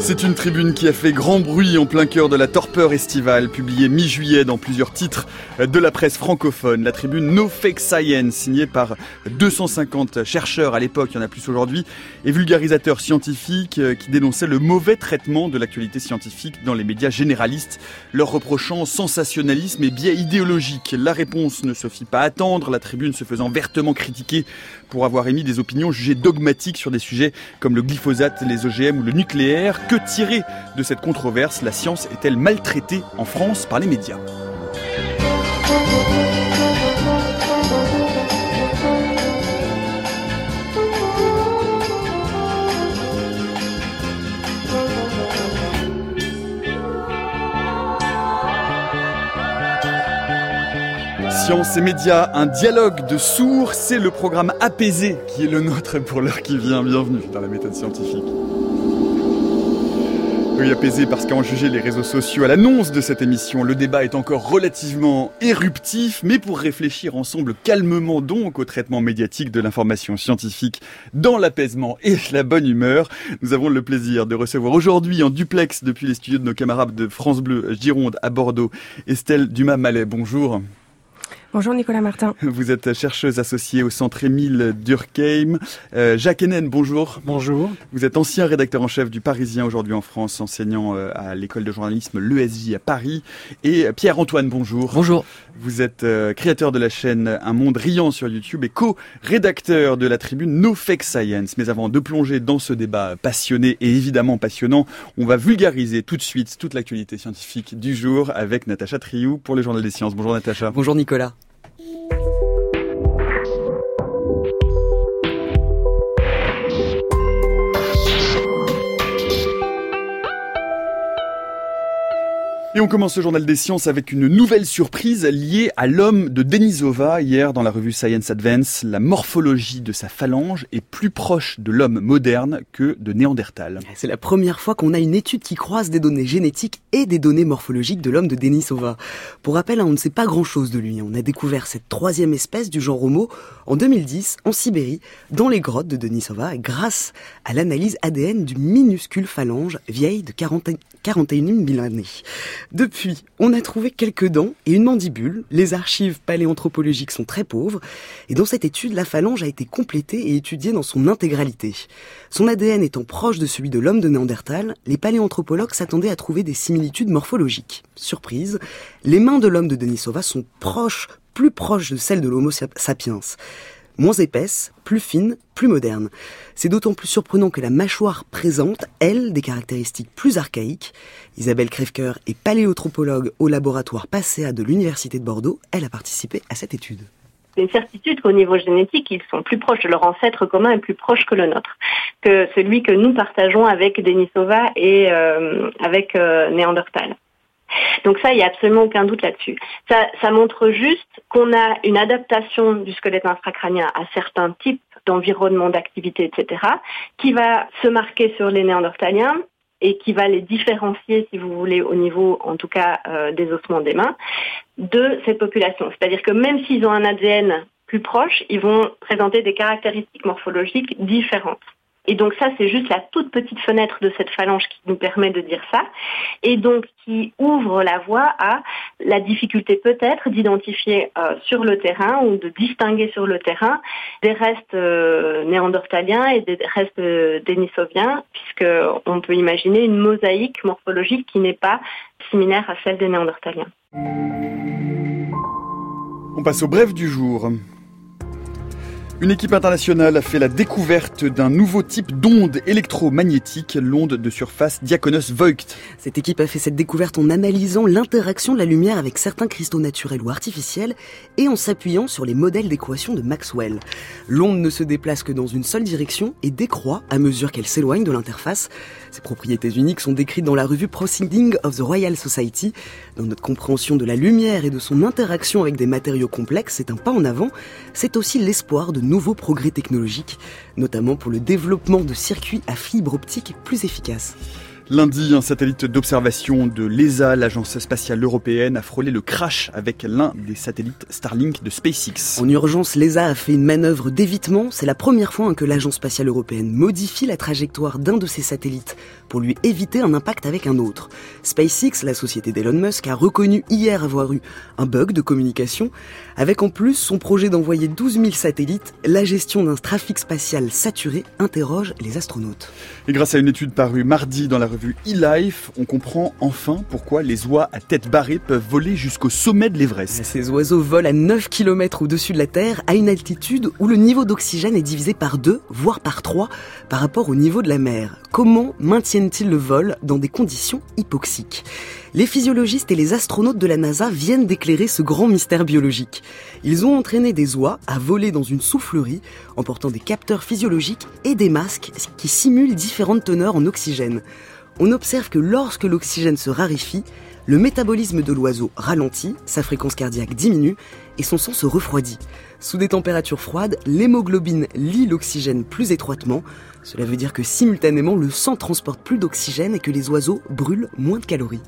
C'est une tribune qui a fait grand bruit en plein cœur de la torpeur estivale, publiée mi-juillet dans plusieurs titres de la presse francophone. La tribune No Fake Science, signée par 250 chercheurs à l'époque, il y en a plus aujourd'hui, et vulgarisateurs scientifiques qui dénonçaient le mauvais traitement de l'actualité scientifique dans les médias généralistes, leur reprochant sensationnalisme et biais idéologiques. La réponse ne se fit pas attendre, la tribune se faisant vertement critiquée pour avoir émis des opinions jugées dogmatiques sur des sujets comme le glyphosate, les OGM ou le nucléaire. Que tirer de cette controverse? La science est-elle maltraitée en France par les médias? Science et médias, un dialogue de sourds, c'est le programme apaisé qui est le nôtre pour l'heure qui vient. Bienvenue dans la méthode scientifique. Oui, apaisé parce qu'à en juger les réseaux sociaux à l'annonce de cette émission, le débat est encore relativement éruptif, mais pour réfléchir ensemble calmement donc au traitement médiatique de l'information scientifique dans l'apaisement et la bonne humeur, nous avons le plaisir de recevoir aujourd'hui en duplex depuis les studios de nos camarades de France Bleu Gironde à Bordeaux, Estelle Dumas-Mallet. Bonjour. Bonjour Nicolas Martin. Vous êtes chercheuse associée au Centre Émile Durkheim. Jacques Hénen, bonjour. Bonjour. Vous êtes ancien rédacteur en chef du Parisien aujourd'hui en France, enseignant à l'école de journalisme l'ESJ à Paris. Et Pierre-Antoine, bonjour. Bonjour. Vous êtes créateur de la chaîne Un Monde Riant sur YouTube et co-rédacteur de la tribune No Fake Science. Mais avant de plonger dans ce débat passionné et évidemment passionnant, on va vulgariser tout de suite toute l'actualité scientifique du jour avec Natacha Triou pour le Journal des Sciences. Bonjour Natacha. Bonjour Nicolas. Et on commence ce journal des sciences avec une nouvelle surprise liée à l'homme de Denisova. Hier, dans la revue Science Advance, la morphologie de sa phalange est plus proche de l'homme moderne que de Néandertal. C'est la première fois qu'on a une étude qui croise des données génétiques et des données morphologiques de l'homme de Denisova. Pour rappel, on ne sait pas grand-chose de lui. On a découvert cette troisième espèce du genre Homo en 2010, en Sibérie, dans les grottes de Denisova, grâce à l'analyse ADN d'une minuscule phalange vieille de 41 000 années. Depuis, on a trouvé quelques dents et une mandibule. Les archives paléanthropologiques sont très pauvres. Et dans cette étude, la phalange a été complétée et étudiée dans son intégralité. Son ADN étant proche de celui de l'homme de Néandertal, les paléanthropologues s'attendaient à trouver des similitudes morphologiques. Surprise, les mains de l'homme de Denisova sont plus proches de celles de l'Homo sapiens. Moins épaisse, plus fine, plus moderne. C'est d'autant plus surprenant que la mâchoire présente, elle, des caractéristiques plus archaïques. Isabelle Crèvecoeur est paléanthropologue au laboratoire PASEA de l'Université de Bordeaux. Elle a participé à cette étude. C'est une certitude qu'au niveau génétique, ils sont plus proches de leur ancêtre commun et plus proches que le nôtre, que celui que nous partageons avec Denisova et avec Néandertal. Donc ça, il n'y a absolument aucun doute là-dessus. Ça montre juste qu'on a une adaptation du squelette infracrânien à certains types d'environnement, d'activité, etc., qui va se marquer sur les néandertaliens et qui va les différencier, si vous voulez, au niveau, en tout cas, des ossements des mains, de cette population. C'est-à-dire que même s'ils ont un ADN plus proche, ils vont présenter des caractéristiques morphologiques différentes. Et donc ça, c'est juste la toute petite fenêtre de cette phalange qui nous permet de dire ça, et donc qui ouvre la voie à la difficulté peut-être d'identifier sur le terrain ou de distinguer sur le terrain des restes néandertaliens et des restes dénisoviens, puisqu'on peut imaginer une mosaïque morphologique qui n'est pas similaire à celle des néandertaliens. On passe au bref du jour. Une équipe internationale a fait la découverte d'un nouveau type d'onde électromagnétique, l'onde de surface Diakonos-Voigt. Cette équipe a fait cette découverte en analysant l'interaction de la lumière avec certains cristaux naturels ou artificiels et en s'appuyant sur les modèles d'équation de Maxwell. L'onde ne se déplace que dans une seule direction et décroît à mesure qu'elle s'éloigne de l'interface. Ses propriétés uniques sont décrites dans la revue Proceedings of the Royal Society. Dans notre compréhension de la lumière et de son interaction avec des matériaux complexes, c'est un pas en avant. C'est aussi l'espoir de nouveaux progrès technologiques, notamment pour le développement de circuits à fibre optique plus efficaces. Lundi, un satellite d'observation de l'ESA, l'agence spatiale européenne, a frôlé le crash avec l'un des satellites Starlink de SpaceX. En urgence, l'ESA a fait une manœuvre d'évitement. C'est la première fois que l'agence spatiale européenne modifie la trajectoire d'un de ses satellites pour lui éviter un impact avec un autre. SpaceX, la société d'Elon Musk, a reconnu hier avoir eu un bug de communication. Avec en plus son projet d'envoyer 12 000 satellites, la gestion d'un trafic spatial saturé interroge les astronautes. Et grâce à une étude parue mardi dans la revue eLife, on comprend enfin pourquoi les oies à tête barrée peuvent voler jusqu'au sommet de l'Everest. Ces oiseaux volent à 9 km au-dessus de la Terre, à une altitude où le niveau d'oxygène est divisé par 2, voire par 3, par rapport au niveau de la mer. Comment maintiennent-ils le vol dans des conditions hypoxiques ? Les physiologistes et les astronautes de la NASA viennent d'éclairer ce grand mystère biologique. Ils ont entraîné des oies à voler dans une soufflerie en portant des capteurs physiologiques et des masques qui simulent différentes teneurs en oxygène. On observe que lorsque l'oxygène se raréfie, le métabolisme de l'oiseau ralentit, sa fréquence cardiaque diminue et son sang se refroidit. Sous des températures froides, l'hémoglobine lie l'oxygène plus étroitement. Cela veut dire que simultanément, le sang transporte plus d'oxygène et que les oiseaux brûlent moins de calories.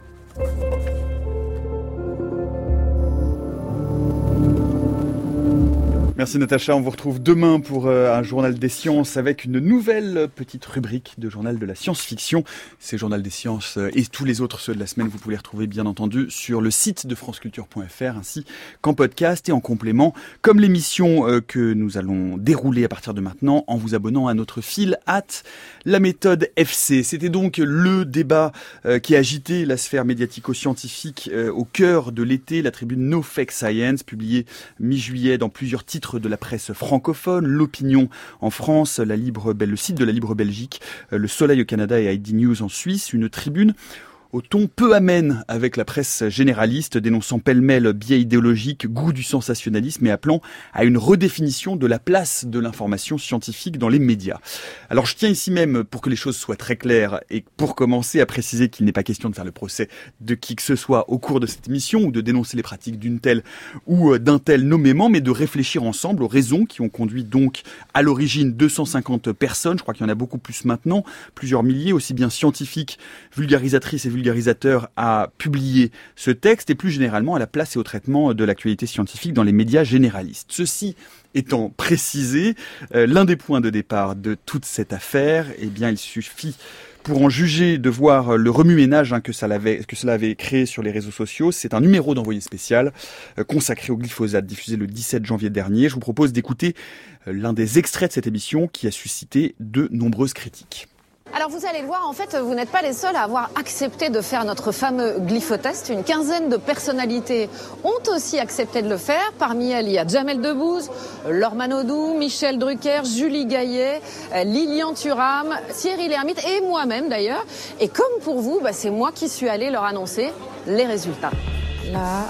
Merci Natacha, on vous retrouve demain pour un journal des sciences avec une nouvelle petite rubrique de journal de la science-fiction. Ces journal des sciences et tous les autres ceux de la semaine, vous pouvez les retrouver bien entendu sur le site de franceculture.fr ainsi qu'en podcast et en complément, comme l'émission que nous allons dérouler à partir de maintenant en vous abonnant à notre fil @ la méthode FC. C'était donc le débat qui a agité la sphère médiatico-scientifique au cœur de l'été, la tribune No Fake Science, publiée mi-juillet dans plusieurs titres de la presse francophone, l'Opinion en France, le site de la Libre Belgique, le Soleil au Canada et ID News en Suisse, une tribune au ton peu amène avec la presse généraliste, dénonçant pêle-mêle biais idéologique, goût du sensationnalisme et appelant à une redéfinition de la place de l'information scientifique dans les médias. Alors je tiens ici même, pour que les choses soient très claires et pour commencer à préciser qu'il n'est pas question de faire le procès de qui que ce soit au cours de cette émission ou de dénoncer les pratiques d'une telle ou d'un tel nommément, mais de réfléchir ensemble aux raisons qui ont conduit donc à l'origine 250 personnes, je crois qu'il y en a beaucoup plus maintenant, plusieurs milliers, aussi bien scientifiques, vulgarisatrices et vulgarisateur à publier ce texte et plus généralement à la place et au traitement de l'actualité scientifique dans les médias généralistes. Ceci étant précisé, l'un des points de départ de toute cette affaire, eh bien, il suffit pour en juger de voir le remue-ménage que cela avait créé sur les réseaux sociaux. C'est un numéro d'envoyé spécial consacré au glyphosate diffusé le 17 janvier dernier. Je vous propose d'écouter l'un des extraits de cette émission qui a suscité de nombreuses critiques. Alors vous allez le voir, en fait, vous n'êtes pas les seuls à avoir accepté de faire notre fameux glyphotest. Une quinzaine de personnalités ont aussi accepté de le faire. Parmi elles, il y a Jamel Debbouze, Laure Manodou, Michel Drucker, Julie Gaillet, Lilian Thuram, Thierry Lhermitte et moi-même d'ailleurs. Et comme pour vous, c'est moi qui suis allée leur annoncer les résultats. Là,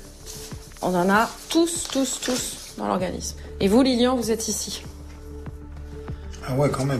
on en a tous dans l'organisme. Et vous, Lilian, vous êtes ici. Ah ouais, quand même.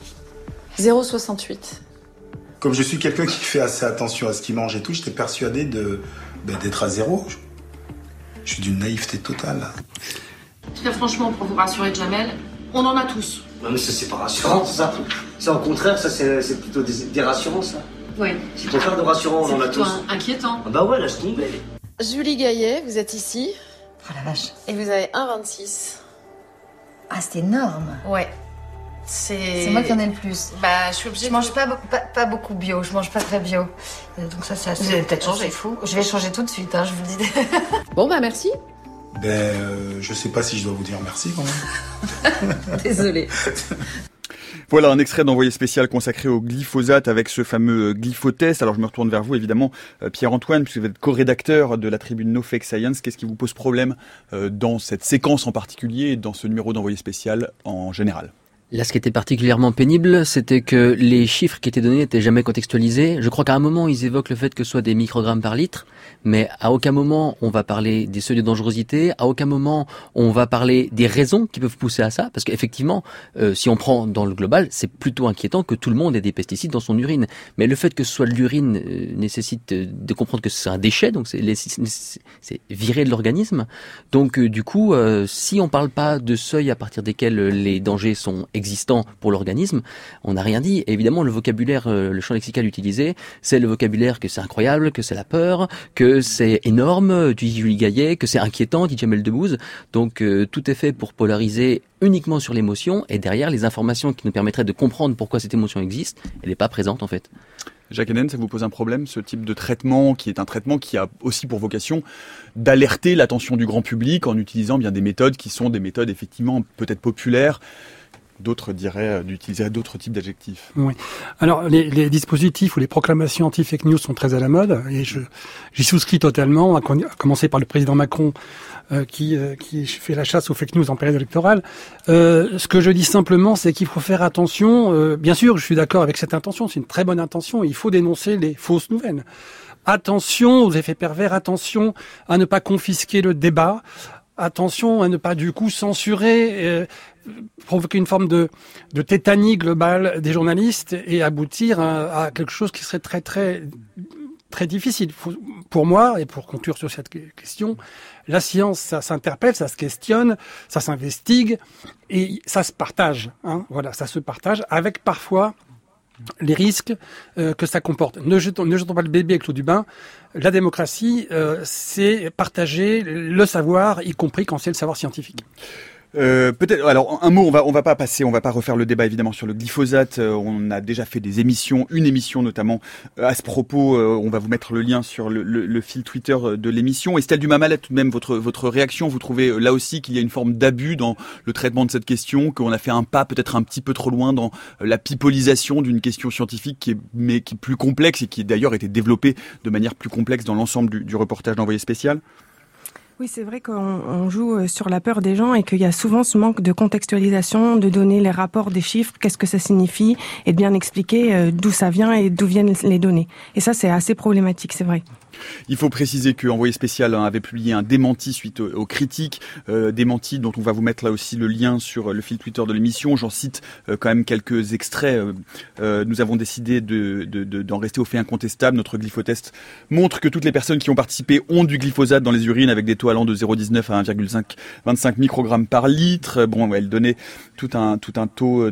0,68. Comme je suis quelqu'un qui fait assez attention à ce qu'il mange et tout, j'étais persuadé d'être à 0. Je suis d'une naïveté totale. Très franchement, pour vous rassurer, Jamel, on en a tous. Non mais ça c'est pas rassurant ça. Ça au contraire, ça c'est plutôt des rassurants ça. Oui. C'est pour faire de rassurants, on en a tous. C'est inquiétant. Ah bah ouais, laisse tomber. Julie Gaillet, vous êtes ici. Oh la vache. Et vous avez 1,26. Ah, c'est énorme. Ouais. C'est moi qui en ai le plus. Bah, je suis obligée. Je mange pas beaucoup bio, je mange pas très bio. Donc ça, c'est assez... Vous allez peut-être changer. C'est fou. Je vais changer tout de suite, je vous le dis. Bon, merci. Je sais pas si je dois vous dire merci quand même. Désolée. Voilà un extrait d'envoyé spécial consacré au glyphosate avec ce fameux glyphotest. Alors je me retourne vers vous évidemment, Pierre-Antoine, puisque vous êtes co-rédacteur de la tribune No Fake Science. Qu'est-ce qui vous pose problème dans cette séquence en particulier et dans ce numéro d'envoyé spécial en général ? Là, ce qui était particulièrement pénible, c'était que les chiffres qui étaient donnés n'étaient jamais contextualisés. Je crois qu'à un moment, ils évoquent le fait que ce soit des microgrammes par litre, mais à aucun moment on va parler des seuils de dangerosité, à aucun moment on va parler des raisons qui peuvent pousser à ça, parce qu'effectivement, si on prend dans le global, c'est plutôt inquiétant que tout le monde ait des pesticides dans son urine. Mais le fait que ce soit de l'urine nécessite de comprendre que c'est un déchet, donc c'est viré de l'organisme. Donc du coup, si on parle pas de seuils à partir desquels les dangers sont existant pour l'organisme, on n'a rien dit. Et évidemment, le vocabulaire, le champ lexical utilisé, c'est le vocabulaire que c'est incroyable, que c'est la peur, que c'est énorme, dit Julie Gaillet, que c'est inquiétant, dit Jamel Debbouze. Donc tout est fait pour polariser uniquement sur l'émotion, et derrière, les informations qui nous permettraient de comprendre pourquoi cette émotion existe, elle n'est pas présente en fait. Jacques Hénen, ça vous pose un problème, ce type de traitement, qui est un traitement qui a aussi pour vocation d'alerter l'attention du grand public en utilisant bien des méthodes qui sont des méthodes effectivement peut-être populaires. D'autres diraient d'utiliser d'autres types d'adjectifs. Oui. Alors, les dispositifs ou les proclamations anti-fake news sont très à la mode, et j'y souscris totalement, à commencer par le président Macron, qui fait la chasse aux fake news en période électorale. Ce que je dis simplement, c'est qu'il faut faire attention. Bien sûr, je suis d'accord avec cette intention, c'est une très bonne intention, il faut dénoncer les fausses nouvelles. Attention aux effets pervers, attention à ne pas confisquer le débat, attention à ne pas du coup censurer, provoquer une forme de tétanie globale des journalistes et aboutir à quelque chose qui serait très très très difficile. Pour moi, et pour conclure sur cette question, la science, ça s'interpelle, ça se questionne, ça s'investigue et ça se partage. Voilà, ça se partage avec parfois les risques que ça comporte. Ne jetons pas le bébé avec l'eau du bain. La démocratie, c'est partager le savoir, y compris quand c'est le savoir scientifique. Peut-être. Alors un mot, on va pas refaire le débat évidemment sur le glyphosate. On a déjà fait une émission notamment à ce propos. On va vous mettre le lien sur le fil Twitter de l'émission. Estelle Dumas-Mallet, tout de même votre réaction. Vous trouvez là aussi qu'il y a une forme d'abus dans le traitement de cette question, qu'on a fait un pas peut-être un petit peu trop loin dans la pipolisation d'une question scientifique qui est plus complexe et qui d'ailleurs été développée de manière plus complexe dans l'ensemble du reportage d'Envoyé spécial. Oui, c'est vrai qu'on joue sur la peur des gens et qu'il y a souvent ce manque de contextualisation, de donner les rapports des chiffres, qu'est-ce que ça signifie, et de bien expliquer d'où ça vient et d'où viennent les données. Et ça, c'est assez problématique, c'est vrai. Il faut préciser que Envoyé spécial avait publié un démenti suite aux critiques, démenti dont on va vous mettre là aussi le lien sur le fil Twitter de l'émission. J'en cite quand même quelques extraits. Nous avons décidé d'en rester aux faits incontestables. Notre glyphotest montre que toutes les personnes qui ont participé ont du glyphosate dans les urines avec des taux allant de 0,19 à 1,25 microgrammes par litre. Bon, elle donnait tout un taux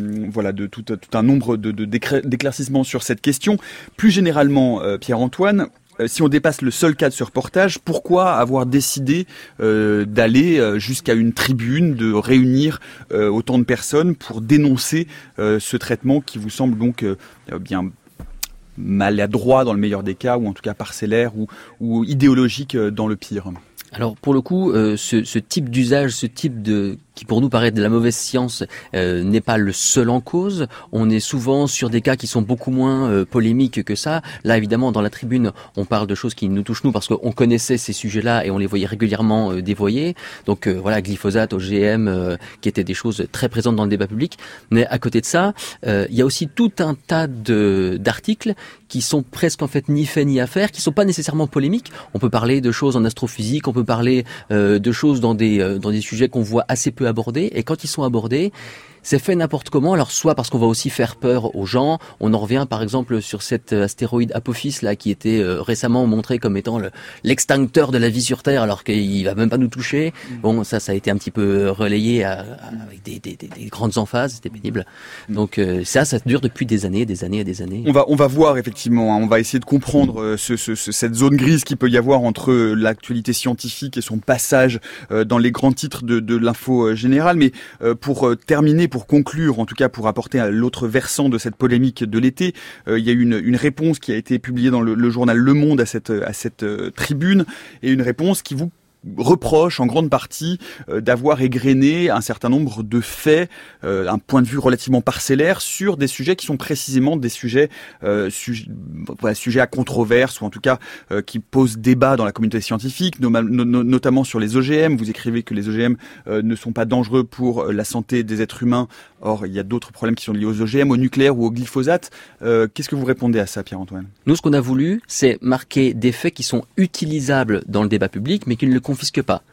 tout un nombre d'éclaircissements sur cette question. Plus généralement, Pierre-Antoine, si on dépasse le seul cas de ce reportage, pourquoi avoir décidé d'aller jusqu'à une tribune, de réunir autant de personnes pour dénoncer ce traitement qui vous semble donc bien maladroit dans le meilleur des cas, ou en tout cas parcellaire ou idéologique dans le pire? Alors pour le coup, ce type d'usage, qui pour nous paraît de la mauvaise science, n'est pas le seul en cause. On est souvent sur des cas qui sont beaucoup moins polémiques que ça. Là, évidemment, dans la tribune, on parle de choses qui nous touchent nous parce qu'on connaissait ces sujets-là et on les voyait régulièrement dévoyés. Donc voilà, glyphosate, OGM, qui étaient des choses très présentes dans le débat public. Mais à côté de ça, il y a aussi tout un tas d'articles qui sont presque en fait ni fait ni à faire, qui sont pas nécessairement polémiques. On peut parler de choses en astrophysique, on peut parler de choses dans des sujets qu'on voit assez peu abordés, et quand ils sont abordés, c'est fait n'importe comment. Alors soit parce qu'on va aussi faire peur aux gens, on en revient par exemple sur cet astéroïde Apophis là qui était récemment montré comme étant l'extincteur de la vie sur Terre alors qu'il va même pas nous toucher. Bon, ça a été un petit peu relayé avec des grandes emphases, c'était pénible. Donc ça dure depuis des années et des années. On va voir effectivement, on va essayer de comprendre cette zone grise qu'il peut y avoir entre l'actualité scientifique et son passage dans les grands titres de l'info générale. Mais pour terminer, pour conclure, en tout cas pour apporter à l'autre versant de cette polémique de l'été, il y a eu une réponse qui a été publiée dans le journal Le Monde à cette tribune, et une réponse qui vous reproche en grande partie d'avoir égrené un certain nombre de faits, un point de vue relativement parcellaire sur des sujets qui sont précisément des sujets à controverse, ou en tout cas qui posent débat dans la communauté scientifique, notamment sur les OGM. Vous écrivez que les OGM ne sont pas dangereux pour la santé des êtres humains. Or, il y a d'autres problèmes qui sont liés aux OGM, au nucléaire ou au glyphosate. Qu'est-ce que vous répondez à ça, Pierre-Antoine? Nous, ce qu'on a voulu, c'est marquer des faits qui sont utilisables dans le débat public, mais qui ne le confisquent pas.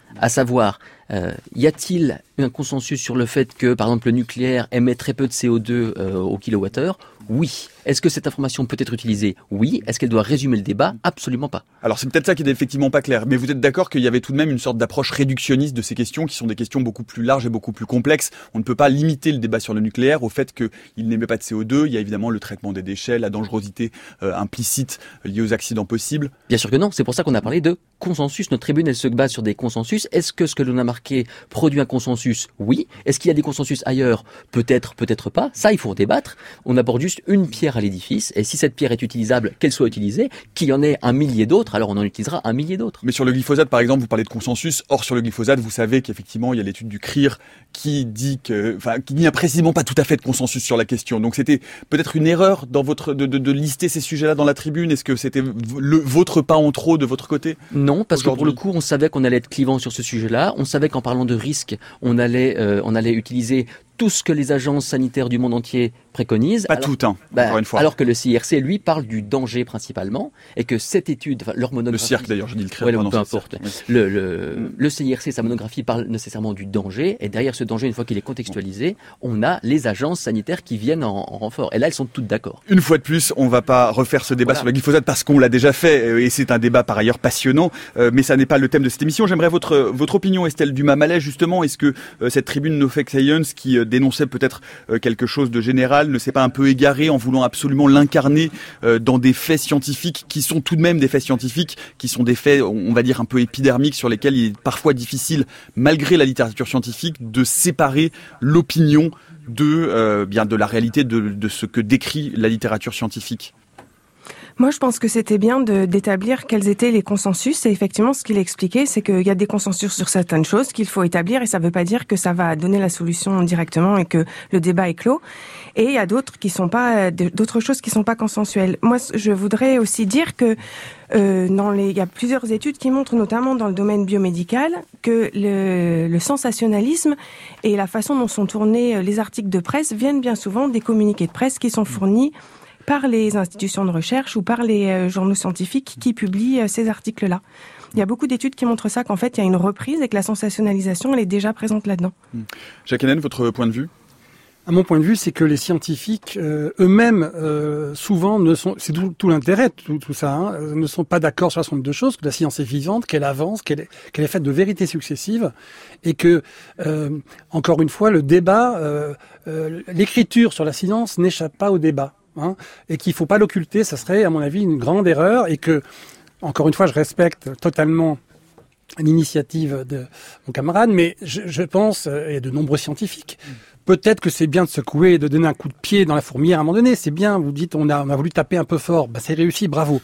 à savoir, y a-t-il un consensus sur le fait que, par exemple, le nucléaire émet très peu de CO2 au kilowattheure ? Oui. Est-ce que cette information peut être utilisée ? Oui. Est-ce qu'elle doit résumer le débat ? Absolument pas. Alors c'est peut-être ça qui n'est effectivement pas clair, mais vous êtes d'accord qu'il y avait tout de même une sorte d'approche réductionniste de ces questions, qui sont des questions beaucoup plus larges et beaucoup plus complexes. On ne peut pas limiter le débat sur le nucléaire au fait qu'il n'émet pas de CO2. Il y a évidemment le traitement des déchets, la dangerosité implicite liée aux accidents possibles. Bien sûr que non. C'est pour ça qu'on a parlé de consensus. Notre tribune, elle se base sur des consensus. Est-ce que ce que l'on a marqué produit un consensus ? Oui. Est-ce qu'il y a des consensus ailleurs ? Peut-être, peut-être pas. Ça, il faut débattre. On aborde juste une pierre à l'édifice, et si cette pierre est utilisable, qu'elle soit utilisée, qu'il y en ait un millier d'autres, alors on en utilisera un millier d'autres. Mais sur le glyphosate, par exemple, vous parlez de consensus. Or, sur le glyphosate, vous savez qu'effectivement, il y a l'étude du CRIR qui dit qu'il n'y a précisément pas tout à fait de consensus sur la question. Donc, c'était peut-être une erreur dans de lister ces sujets-là dans la tribune. Est-ce que c'était votre pas en trop de votre côté ? Non, parce que pour le coup, on savait qu'on allait être clivant sur ce sujet-là. On savait qu'en parlant de risque, on allait utiliser tout ce que les agences sanitaires du monde entier préconisent. Pas toutes, encore une fois. Alors que le CIRC, lui, parle du danger principalement, et que cette étude, leur monographie... Le CIRC d'ailleurs, je dis le CRIR. Ouais, peu importe. Le CIRC, sa monographie parle nécessairement du danger, et derrière ce danger, une fois qu'il est contextualisé, on a les agences sanitaires qui viennent en renfort. Et là, elles sont toutes d'accord. Une fois de plus, on va pas refaire ce débat sur le glyphosate parce qu'on l'a déjà fait, et c'est un débat par ailleurs passionnant, mais ça n'est pas le thème de cette émission. J'aimerais votre opinion, Estelle Dumas-Mallet, justement. Est-ce que cette tribune No Fake Science, qui dénonçait peut-être quelque chose de général, ne s'est pas un peu égarée en voulant absolument l'incarner dans des faits scientifiques qui sont tout de même des faits scientifiques, qui sont des faits, on va dire, un peu épidermiques, sur lesquels il est parfois difficile, malgré la littérature scientifique, de séparer l'opinion de la réalité de ce que décrit la littérature scientifique? Moi, je pense que c'était bien d'établir quels étaient les consensus. Et effectivement, ce qu'il expliquait, c'est qu'il y a des consensus sur certaines choses qu'il faut établir. Et ça ne veut pas dire que ça va donner la solution directement et que le débat est clos. Et il y a d'autres choses qui sont pas consensuelles. Moi, je voudrais aussi dire que il y a plusieurs études qui montrent, notamment dans le domaine biomédical, que le sensationnalisme et la façon dont sont tournés les articles de presse viennent bien souvent des communiqués de presse qui sont fournis par les institutions de recherche ou par les journaux scientifiques qui publient ces articles-là. Il y a beaucoup d'études qui montrent ça, qu'en fait, il y a une reprise et que la sensationnalisation, elle est déjà présente là-dedans. Jacques Hénen, votre point de vue ? À mon point de vue, c'est que les scientifiques eux-mêmes, souvent, c'est tout l'intérêt de tout ça, ne sont pas d'accord sur un certain nombre de choses, que la science est vivante, qu'elle avance, qu'elle est faite de vérités successives, et que, encore une fois, le débat, l'écriture sur la science n'échappe pas au débat. Et qu'il faut pas l'occulter, ça serait, à mon avis, une grande erreur, et que, encore une fois, je respecte totalement l'initiative de mon camarade, mais je pense, et de nombreux scientifiques, peut-être que c'est bien de secouer et de donner un coup de pied dans la fourmilière à un moment donné, c'est bien, vous dites, on a voulu taper un peu fort, c'est réussi, bravo.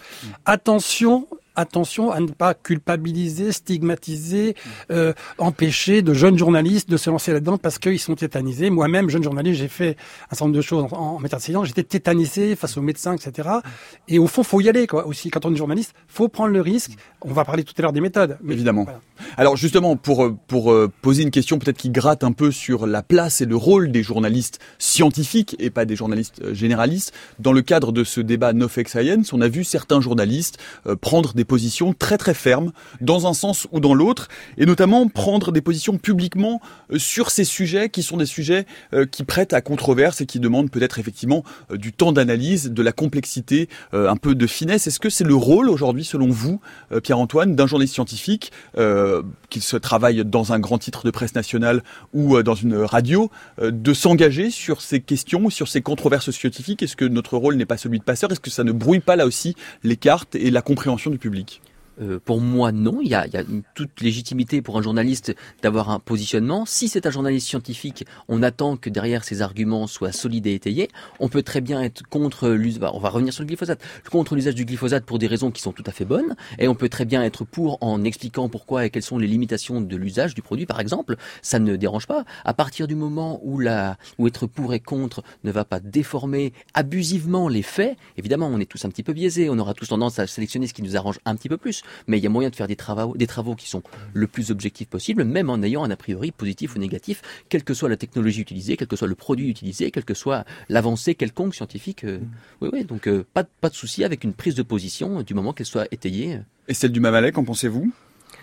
Attention à ne pas culpabiliser, stigmatiser, empêcher de jeunes journalistes de se lancer là-dedans parce qu'ils sont tétanisés. Moi-même, jeune journaliste, j'ai fait un certain nombre de choses en matière de science. J'étais tétanisé face aux médecins, etc. Et au fond, faut y aller, quoi. Aussi, quand on est journaliste, faut prendre le risque. On va parler tout à l'heure des méthodes. Mais évidemment. Voilà. Alors justement, pour poser une question peut-être qui gratte un peu sur la place et le rôle des journalistes scientifiques et pas des journalistes généralistes, dans le cadre de ce débat No Fake Science, on a vu certains journalistes prendre des positions très très fermes dans un sens ou dans l'autre, et notamment prendre des positions publiquement sur ces sujets qui sont des sujets qui prêtent à controverse et qui demandent peut-être effectivement du temps d'analyse, de la complexité, un peu de finesse. Est-ce que c'est le rôle aujourd'hui, selon vous, Pierre-Antoine, d'un journaliste scientifique, qu'il se travaille dans un grand titre de presse nationale ou dans une radio, de s'engager sur ces questions, sur ces controverses scientifiques? Est-ce que notre rôle n'est pas celui de passeur? Est-ce que ça ne brouille pas là aussi les cartes et la compréhension du public? Pour moi, non. Il y a toute légitimité pour un journaliste d'avoir un positionnement. Si c'est un journaliste scientifique, on attend que derrière ses arguments soient solides et étayés. On peut très bien être contre l'usage, on va revenir sur le glyphosate, contre l'usage du glyphosate pour des raisons qui sont tout à fait bonnes, et on peut très bien être pour en expliquant pourquoi et quelles sont les limitations de l'usage du produit, par exemple. Ça ne dérange pas. À partir du moment où être pour et contre ne va pas déformer abusivement les faits, évidemment, on est tous un petit peu biaisés. On aura tous tendance à sélectionner ce qui nous arrange un petit peu plus. Mais il y a moyen de faire des travaux qui sont le plus objectifs possible, même en ayant un a priori positif ou négatif, quelle que soit la technologie utilisée, quel que soit le produit utilisé, quelle que soit l'avancée quelconque scientifique. Oui, donc pas de souci avec une prise de position du moment qu'elle soit étayée. Estelle Dumas-Mallet, qu'en pensez-vous?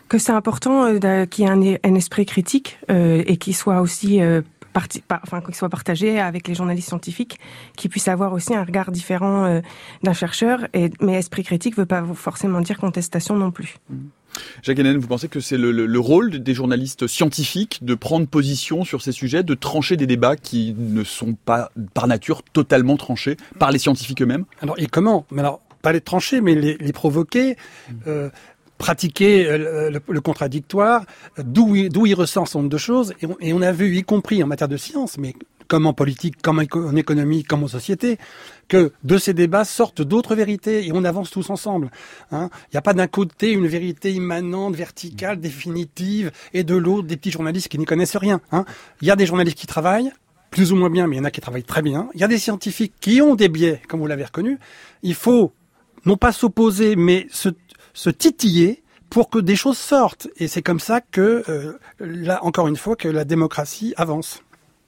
Que c'est important qu'il y ait un esprit critique et qu'il soit aussi qu'il soit partagé avec les journalistes scientifiques, qui puissent avoir aussi un regard différent d'un chercheur. Mais esprit critique ne veut pas forcément dire contestation non plus. Jacques Hénen, vous pensez que c'est le rôle des journalistes scientifiques de prendre position sur ces sujets, de trancher des débats qui ne sont pas par nature totalement tranchés par les scientifiques eux-mêmes? Alors, et comment? Mais alors, pas les trancher, mais les provoquer, pratiquer le contradictoire, d'où il ressort un certain nombre de choses. Et on a vu, y compris en matière de science, mais comme en politique, comme en économie, comme en société, que de ces débats sortent d'autres vérités et on avance tous ensemble. Il n'y a pas d'un côté une vérité immanente, verticale, définitive, et de l'autre des petits journalistes qui n'y connaissent rien. Il y a des journalistes qui travaillent, plus ou moins bien, mais il y en a qui travaillent très bien. Il y a des scientifiques qui ont des biais, comme vous l'avez reconnu. Il faut non pas s'opposer, mais se titiller pour que des choses sortent. Et c'est comme ça que, là, encore une fois, que la démocratie avance.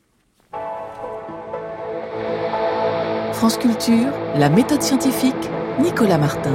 France Culture, la méthode scientifique, Nicolas Martin.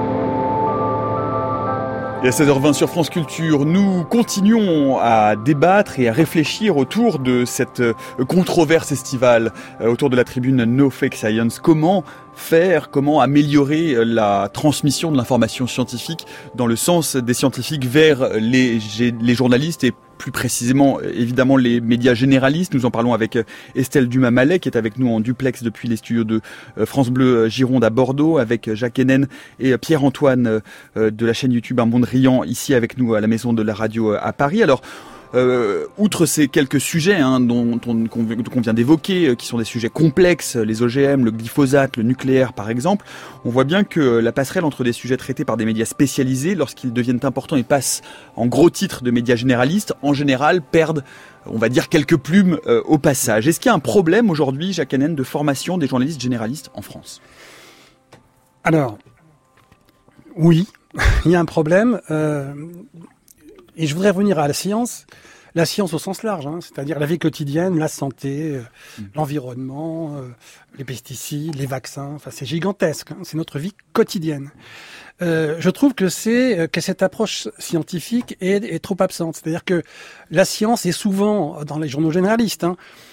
Et à 16h20 sur France Culture, nous continuons à débattre et à réfléchir autour de cette controverse estivale, autour de la tribune No Fake Science. Comment améliorer la transmission de l'information scientifique dans le sens des scientifiques vers les journalistes et plus précisément, évidemment, les médias généralistes. Nous en parlons avec Estelle Dumas-Mallet, qui est avec nous en duplex depuis les studios de France Bleu Gironde à Bordeaux, avec Jacques Hénen et Pierre-Antoine de la chaîne YouTube Un Monde Riant, ici avec nous à la Maison de la Radio à Paris. Alors, outre ces quelques sujets qu'on vient d'évoquer, qui sont des sujets complexes, les OGM, le glyphosate, le nucléaire par exemple, on voit bien que la passerelle entre des sujets traités par des médias spécialisés, lorsqu'ils deviennent importants et passent en gros titres de médias généralistes, en général perdent, on va dire, quelques plumes au passage. Est-ce qu'il y a un problème aujourd'hui, Jacques Hénen, de formation des journalistes généralistes en France? Alors, oui, il y a un problème. Et je voudrais revenir à la science au sens large, c'est-à-dire la vie quotidienne, la santé, l'environnement, les pesticides, les vaccins. Enfin, c'est gigantesque. C'est notre vie quotidienne. Je trouve que cette approche scientifique est trop absente. C'est-à-dire que la science est souvent dans les journaux généralistes.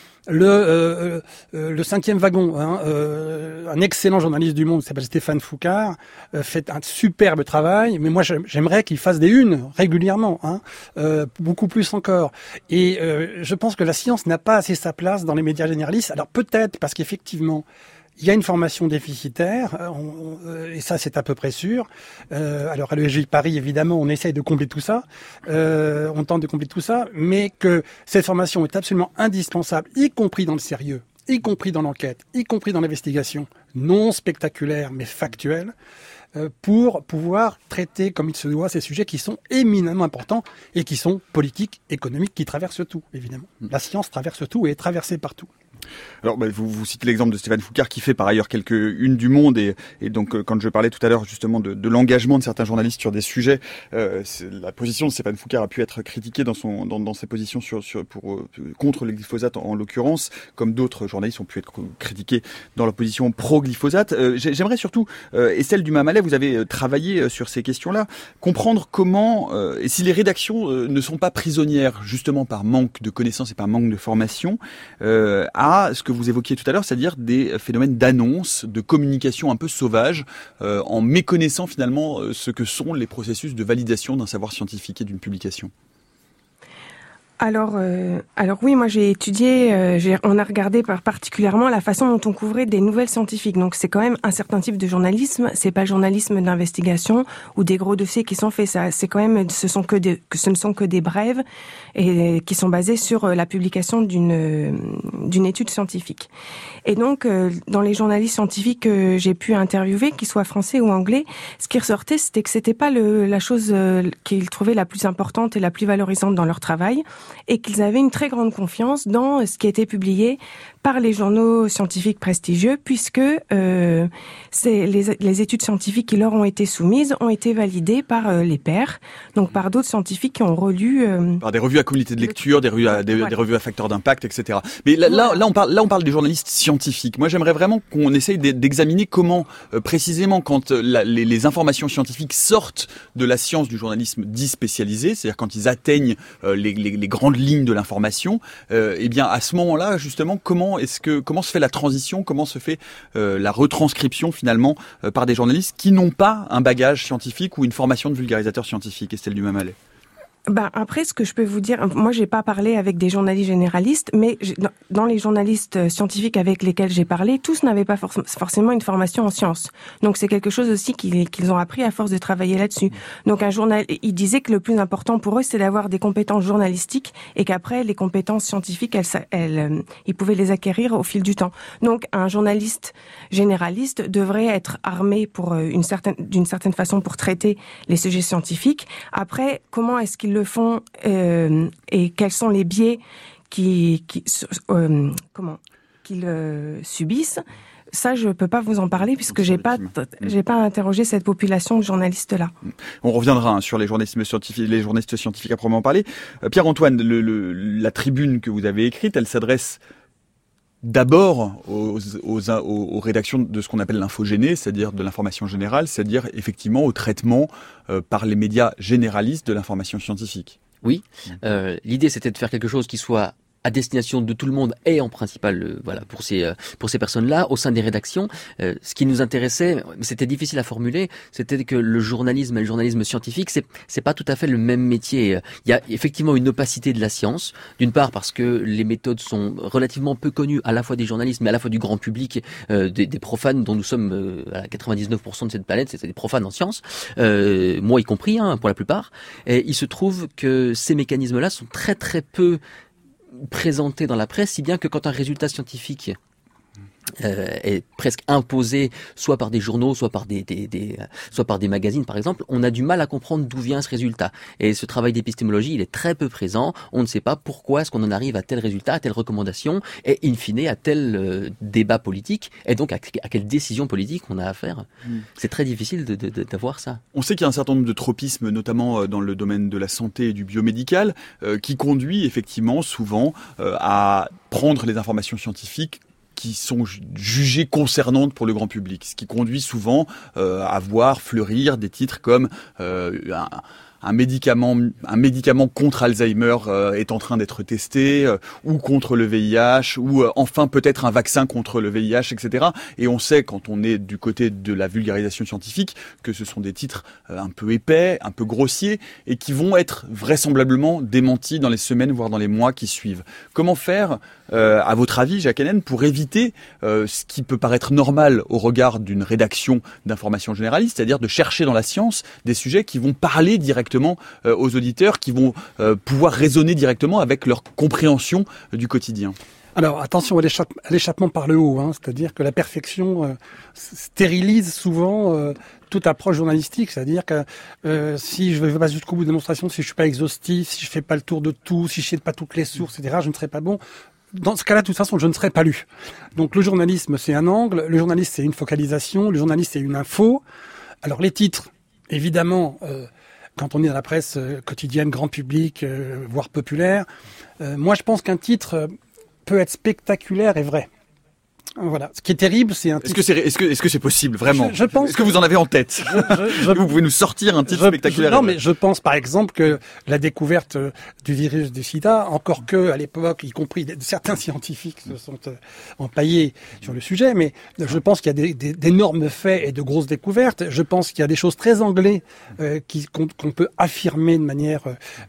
Le 5e wagon, un excellent journaliste du Monde qui s'appelle Stéphane Foucard, fait un superbe travail, mais moi j'aimerais qu'il fasse des unes régulièrement, beaucoup plus encore. Et je pense que la science n'a pas assez sa place dans les médias généralistes. Alors peut-être parce qu'effectivement il y a une formation déficitaire, et ça c'est à peu près sûr. Alors à l'ESJ Paris, évidemment, on essaye de combler tout ça, on tente de combler tout ça, mais que cette formation est absolument indispensable, y compris dans le sérieux, y compris dans l'enquête, y compris dans l'investigation, non spectaculaire mais factuelle, pour pouvoir traiter comme il se doit ces sujets qui sont éminemment importants et qui sont politiques, économiques, qui traversent tout, évidemment. La science traverse tout et est traversée par tout. Alors, vous citez l'exemple de Stéphane Foucard qui fait par ailleurs quelques unes du Monde et donc quand je parlais tout à l'heure justement de l'engagement de certains journalistes sur des sujets, la position de Stéphane Foucard a pu être critiquée dans ses positions contre le glyphosate en l'occurrence, comme d'autres journalistes ont pu être critiqués dans leur position pro-glyphosate. J'aimerais surtout, Estelle Dumas-Mallet, vous avez travaillé sur ces questions-là, comprendre comment et si les rédactions ne sont pas prisonnières justement par manque de connaissances et par manque de formation à ce que vous évoquiez tout à l'heure, c'est-à-dire des phénomènes d'annonce, de communication un peu sauvage, en méconnaissant finalement ce que sont les processus de validation d'un savoir scientifique et d'une publication. Alors oui, moi j'ai étudié, on a regardé particulièrement la façon dont on couvrait des nouvelles scientifiques. Donc c'est quand même un certain type de journalisme. C'est pas le journalisme d'investigation ou des gros dossiers qui sont faits. Ça, c'est quand même, ce ne sont que des brèves et qui sont basées sur la publication d'une étude scientifique. Et donc dans les journalistes scientifiques que j'ai pu interviewer, qu'ils soient français ou anglais, ce qui ressortait, c'était que c'était pas la chose qu'ils trouvaient la plus importante et la plus valorisante dans leur travail. et qu'ils avaient une très grande confiance dans ce qui était publié par les journaux scientifiques prestigieux, puisque les études scientifiques qui leur ont été soumises ont été validées par les pairs, donc par d'autres scientifiques qui ont relu... par des revues à communauté de lecture, des revues à facteur d'impact, etc. Mais là, on parle des journalistes scientifiques. Moi, j'aimerais vraiment qu'on essaye d'examiner comment, précisément, quand les informations scientifiques sortent de la science du journalisme dit spécialisé, c'est-à-dire quand ils atteignent les grandes lignes de l'information, eh bien, à ce moment-là, justement, comment se fait la transition, comment se fait la retranscription finalement par des journalistes qui n'ont pas un bagage scientifique ou une formation de vulgarisateur scientifique, Estelle Dumas-Mallet? Après, ce que je peux vous dire, moi, j'ai pas parlé avec des journalistes généralistes, mais dans les journalistes scientifiques avec lesquels j'ai parlé, tous n'avaient pas forcément une formation en sciences. Donc, c'est quelque chose aussi qu'ils ont appris à force de travailler là-dessus. Donc, ils disaient que le plus important pour eux, c'est d'avoir des compétences journalistiques et qu'après, les compétences scientifiques, ils pouvaient les acquérir au fil du temps. Donc, un journaliste généraliste devrait être armé d'une certaine façon pour traiter les sujets scientifiques. Après, comment est-ce qu'ils le font et quels sont les biais qu'ils subissent, ça je peux pas vous en parler puisque j'ai pas interrogé cette population de journalistes là. On reviendra sur les journalistes scientifiques à proprement parler. Pierre-Antoine, la tribune que vous avez écrite, elle s'adresse d'abord aux rédactions de ce qu'on appelle l'infogéné, c'est-à-dire de l'information générale, c'est-à-dire effectivement au traitement par les médias généralistes de l'information scientifique. Oui, l'idée c'était de faire quelque chose qui soit à destination de tout le monde et en principal pour ces personnes-là au sein des rédactions. Ce qui nous intéressait, c'était difficile à formuler, c'était que le journalisme et le journalisme scientifique, c'est pas tout à fait le même métier. Il y a effectivement une opacité de la science, d'une part parce que les méthodes sont relativement peu connues à la fois des journalistes mais à la fois du grand public, des profanes dont nous sommes à 99% de cette planète, c'est des profanes en sciences, moi y compris pour la plupart. Et il se trouve que ces mécanismes-là sont très très peu présenté dans la presse, si bien que quand un résultat scientifique est presque imposé soit par des journaux, soit par des magazines par exemple, on a du mal à comprendre d'où vient ce résultat. Et ce travail d'épistémologie, il est très peu présent. On ne sait pas pourquoi est-ce qu'on en arrive à tel résultat, à telle recommandation, et in fine à tel débat politique, et donc à quelle décision politique on a à faire. C'est très difficile d'avoir ça. On sait qu'il y a un certain nombre de tropismes, notamment dans le domaine de la santé et du biomédical, qui conduit effectivement souvent à prendre les informations scientifiques qui sont jugées concernantes pour le grand public, ce qui conduit souvent à voir fleurir des titres comme un médicament contre Alzheimer est en train d'être testé, ou contre le VIH, ou enfin peut-être un vaccin contre le VIH, etc. Et on sait, quand on est du côté de la vulgarisation scientifique, que ce sont des titres un peu épais, un peu grossiers, et qui vont être vraisemblablement démentis dans les semaines, voire dans les mois qui suivent. Comment faire, à votre avis, Jacques Hennen, pour éviter ce qui peut paraître normal au regard d'une rédaction d'information généraliste, c'est-à-dire de chercher dans la science des sujets qui vont parler directement aux auditeurs, qui vont pouvoir raisonner directement avec leur compréhension du quotidien? Alors attention à l'échappement par le haut, c'est-à-dire que la perfection stérilise souvent toute approche journalistique, c'est-à-dire que si je ne vais pas jusqu'au bout de démonstration, si je suis pas exhaustif, si je fais pas le tour de tout, si je sais pas toutes les sources, etc., je ne serai pas bon. Dans ce cas-là, de toute façon, je ne serai pas lu. Donc le journalisme, c'est un angle, le journaliste, c'est une focalisation, le journaliste, c'est une info. Alors les titres, évidemment, quand on est dans la presse quotidienne, grand public, voire populaire, moi je pense qu'un titre peut être spectaculaire et vrai. Voilà. Ce qui est terrible, c'est un titre... Est-ce que c'est possible, vraiment? Je pense... Est-ce que vous en avez en tête? Vous pouvez nous sortir un titre spectaculaire? Non, mais je pense par exemple que la découverte du virus du sida, encore que à l'époque, y compris certains scientifiques se sont empaillés sur le sujet, mais je pense qu'il y a d'énormes faits et de grosses découvertes. Je pense qu'il y a des choses très anglais qu'on peut affirmer de manière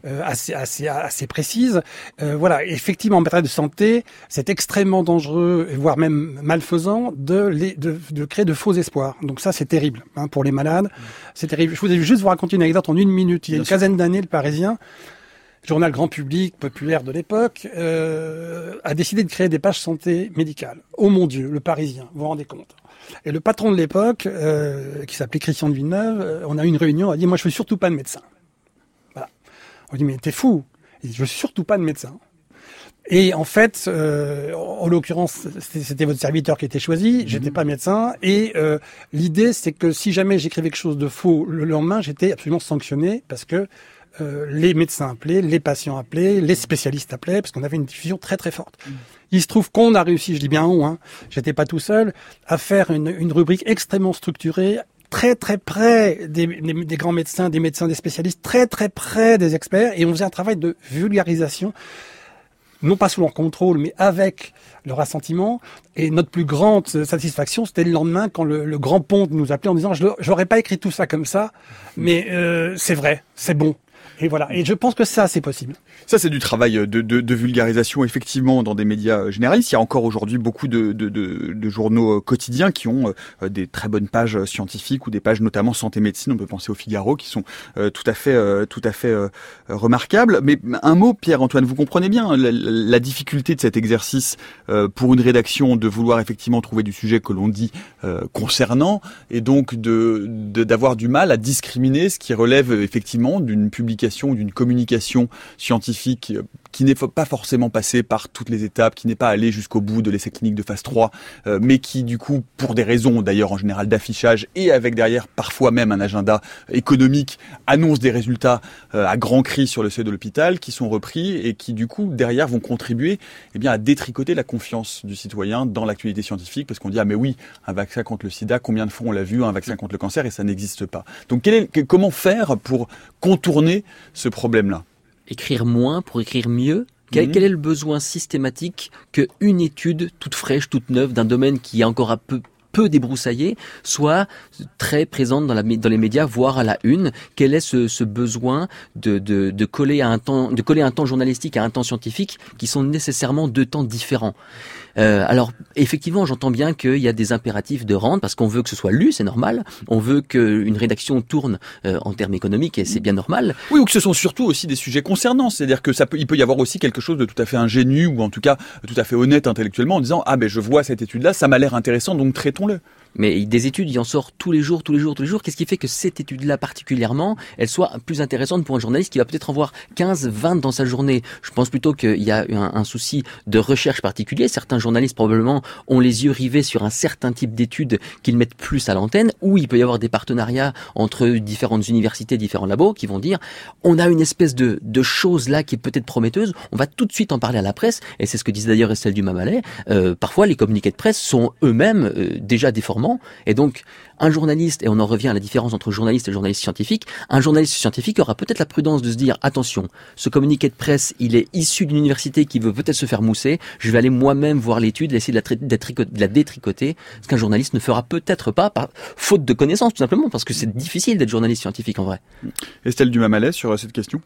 assez précise. Voilà, effectivement, en matière de santé, c'est extrêmement dangereux, voire même malfaisant de créer de faux espoirs. Donc ça, c'est terrible pour les malades. C'est terrible. Je voulais juste vous raconter une anecdote en 1 minute. Il y a une quinzaine d'années, le Parisien, journal grand public, populaire de l'époque, a décidé de créer des pages santé médicale. Oh mon Dieu, le Parisien, vous vous rendez compte. Et le patron de l'époque, qui s'appelait Christian de Villeneuve, on a eu une réunion, a dit « Moi, je veux surtout pas de médecin. » Voilà. On dit « Mais t'es fou !» Il dit, je suis surtout pas de médecin. Et en fait, en l'occurrence, c'était votre serviteur qui était choisi, j'étais pas médecin, et l'idée c'est que si jamais j'écrivais quelque chose de faux le lendemain, j'étais absolument sanctionné parce que les médecins appelaient, les patients appelaient, les spécialistes appelaient, parce qu'on avait une diffusion très très forte. Il se trouve qu'on a réussi, je dis bien on, j'étais pas tout seul, à faire une rubrique extrêmement structurée, très très près des grands médecins, des spécialistes, très très près des experts, et on faisait un travail de vulgarisation, non pas sous leur contrôle, mais avec leur assentiment. Et notre plus grande satisfaction, c'était le lendemain quand le grand Ponte nous appelait en disant « J'aurais pas écrit tout ça comme ça, mais c'est vrai, c'est bon ». Et voilà. Et je pense que ça, c'est possible. Ça, c'est du travail de vulgarisation, effectivement, dans des médias généralistes. Il y a encore aujourd'hui beaucoup de journaux quotidiens qui ont des très bonnes pages scientifiques ou des pages notamment santé-médecine. On peut penser au Figaro, qui sont tout à fait remarquables. Mais un mot, Pierre-Antoine, vous comprenez bien la difficulté de cet exercice pour une rédaction de vouloir effectivement trouver du sujet que l'on dit concernant, et donc d'avoir du mal à discriminer ce qui relève effectivement d'une publication ou d'une communication scientifique qui n'est pas forcément passée par toutes les étapes, qui n'est pas allée jusqu'au bout de l'essai clinique de phase 3, mais qui du coup, pour des raisons d'ailleurs en général d'affichage et avec derrière parfois même un agenda économique, annonce des résultats à grands cris sur le seuil de l'hôpital, qui sont repris et qui du coup derrière vont contribuer à détricoter la confiance du citoyen dans l'actualité scientifique, parce qu'on dit mais oui, un vaccin contre le sida, combien de fois on l'a vu, un vaccin contre le cancer, et ça n'existe pas. Donc comment faire pour contourner ce problème-là? Écrire moins pour écrire mieux? Quel est le besoin systématique qu'une étude toute fraîche, toute neuve, d'un domaine qui est encore peu débroussaillé, soit très présente dans les médias, voire à la une? Quel est ce besoin de coller un temps journalistique à un temps scientifique qui sont nécessairement deux temps différents? Alors, effectivement, j'entends bien qu'il y a des impératifs de rendre, parce qu'on veut que ce soit lu, c'est normal. On veut qu'une rédaction tourne en termes économiques, et c'est bien normal. Oui, ou que ce sont surtout aussi des sujets concernants. C'est-à-dire que il peut y avoir aussi quelque chose de tout à fait ingénu, ou en tout cas tout à fait honnête intellectuellement, en disant je vois cette étude-là, ça m'a l'air intéressant, donc traitons-le. Mais des études, il en sort tous les jours. Qu'est-ce qui fait que cette étude-là particulièrement, elle soit plus intéressante pour un journaliste qui va peut-être en voir 15, 20 dans sa journée? Je pense plutôt qu'il y a un souci de recherche particulier. Certains journalistes probablement ont les yeux rivés sur un certain type d'études qu'ils mettent plus à l'antenne, ou il peut y avoir des partenariats entre différentes universités, différents labos qui vont dire on a une espèce de chose là qui est peut-être prometteuse, on va tout de suite en parler à la presse, et c'est ce que disait d'ailleurs Estelle Dumas-Mallet. Parfois les communiqués de presse sont eux-mêmes déjà déformés. Et donc, un journaliste, et on en revient à la différence entre journaliste et journaliste scientifique, un journaliste scientifique aura peut-être la prudence de se dire, attention, ce communiqué de presse, il est issu d'une université qui veut peut-être se faire mousser, je vais aller moi-même voir l'étude, essayer de la détricoter, ce qu'un journaliste ne fera peut-être pas, par faute de connaissances, tout simplement, parce que c'est difficile d'être journaliste scientifique en vrai. Estelle Dumas-Mallet, sur cette question?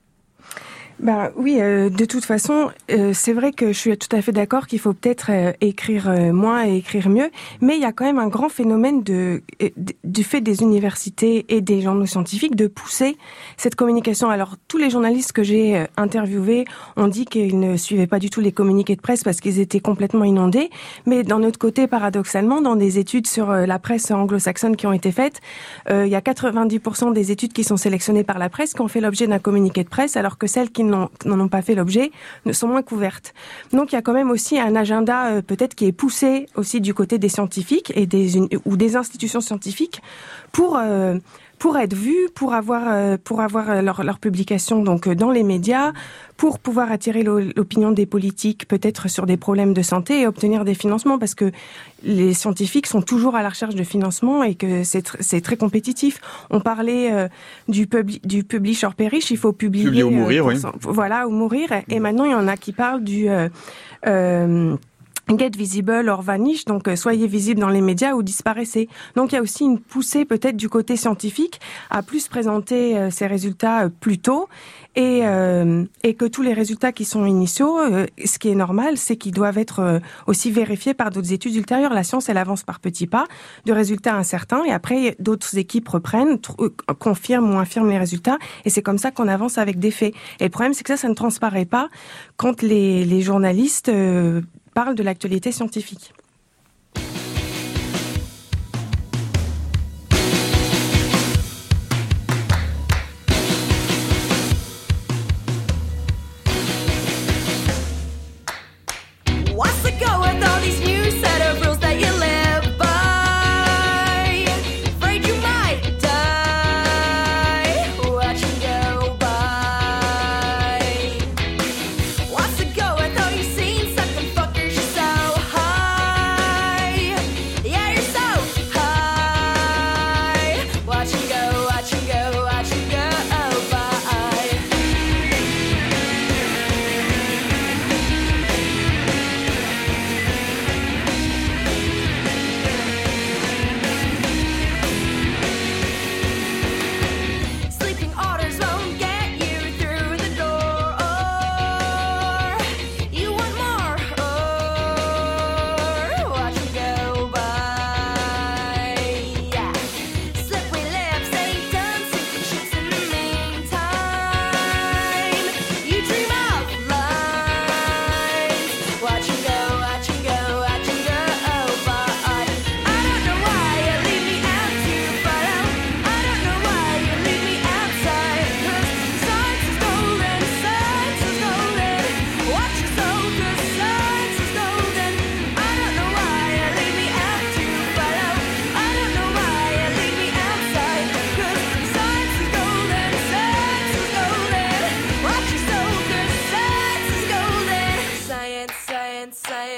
Oui, de toute façon, c'est vrai que je suis tout à fait d'accord qu'il faut peut-être écrire moins et écrire mieux, mais il y a quand même un grand phénomène du fait des universités et des journaux scientifiques de pousser cette communication. Alors, tous les journalistes que j'ai interviewés ont dit qu'ils ne suivaient pas du tout les communiqués de presse parce qu'ils étaient complètement inondés, mais d'un autre côté, paradoxalement, dans des études sur la presse anglo-saxonne qui ont été faites, il y a 90% des études qui sont sélectionnées par la presse qui ont fait l'objet d'un communiqué de presse, alors que celles qui n'en ont pas fait l'objet, ne sont moins couvertes. Donc il y a quand même aussi un agenda peut-être qui est poussé aussi du côté des scientifiques et ou des institutions scientifiques pour être vus, pour avoir leur publication donc dans les médias, pour pouvoir attirer l'opinion des politiques peut-être sur des problèmes de santé et obtenir des financements, parce que les scientifiques sont toujours à la recherche de financement et que c'est très compétitif. On parlait du publish or perish, il faut publier ou mourir, oui. Voilà, ou mourir. Et maintenant il y en a qui parlent du get visible or vanish, donc soyez visible dans les médias ou disparaissez. Donc il y a aussi une poussée peut-être du côté scientifique à plus présenter ces résultats plus tôt et que tous les résultats qui sont initiaux, ce qui est normal, c'est qu'ils doivent être aussi vérifiés par d'autres études ultérieures. La science, elle avance par petits pas, de résultats incertains, et après d'autres équipes reprennent, confirment ou infirment les résultats, et c'est comme ça qu'on avance avec des faits. Et le problème, c'est que ça ne transparaît pas quand les journalistes parle de l'actualité scientifique.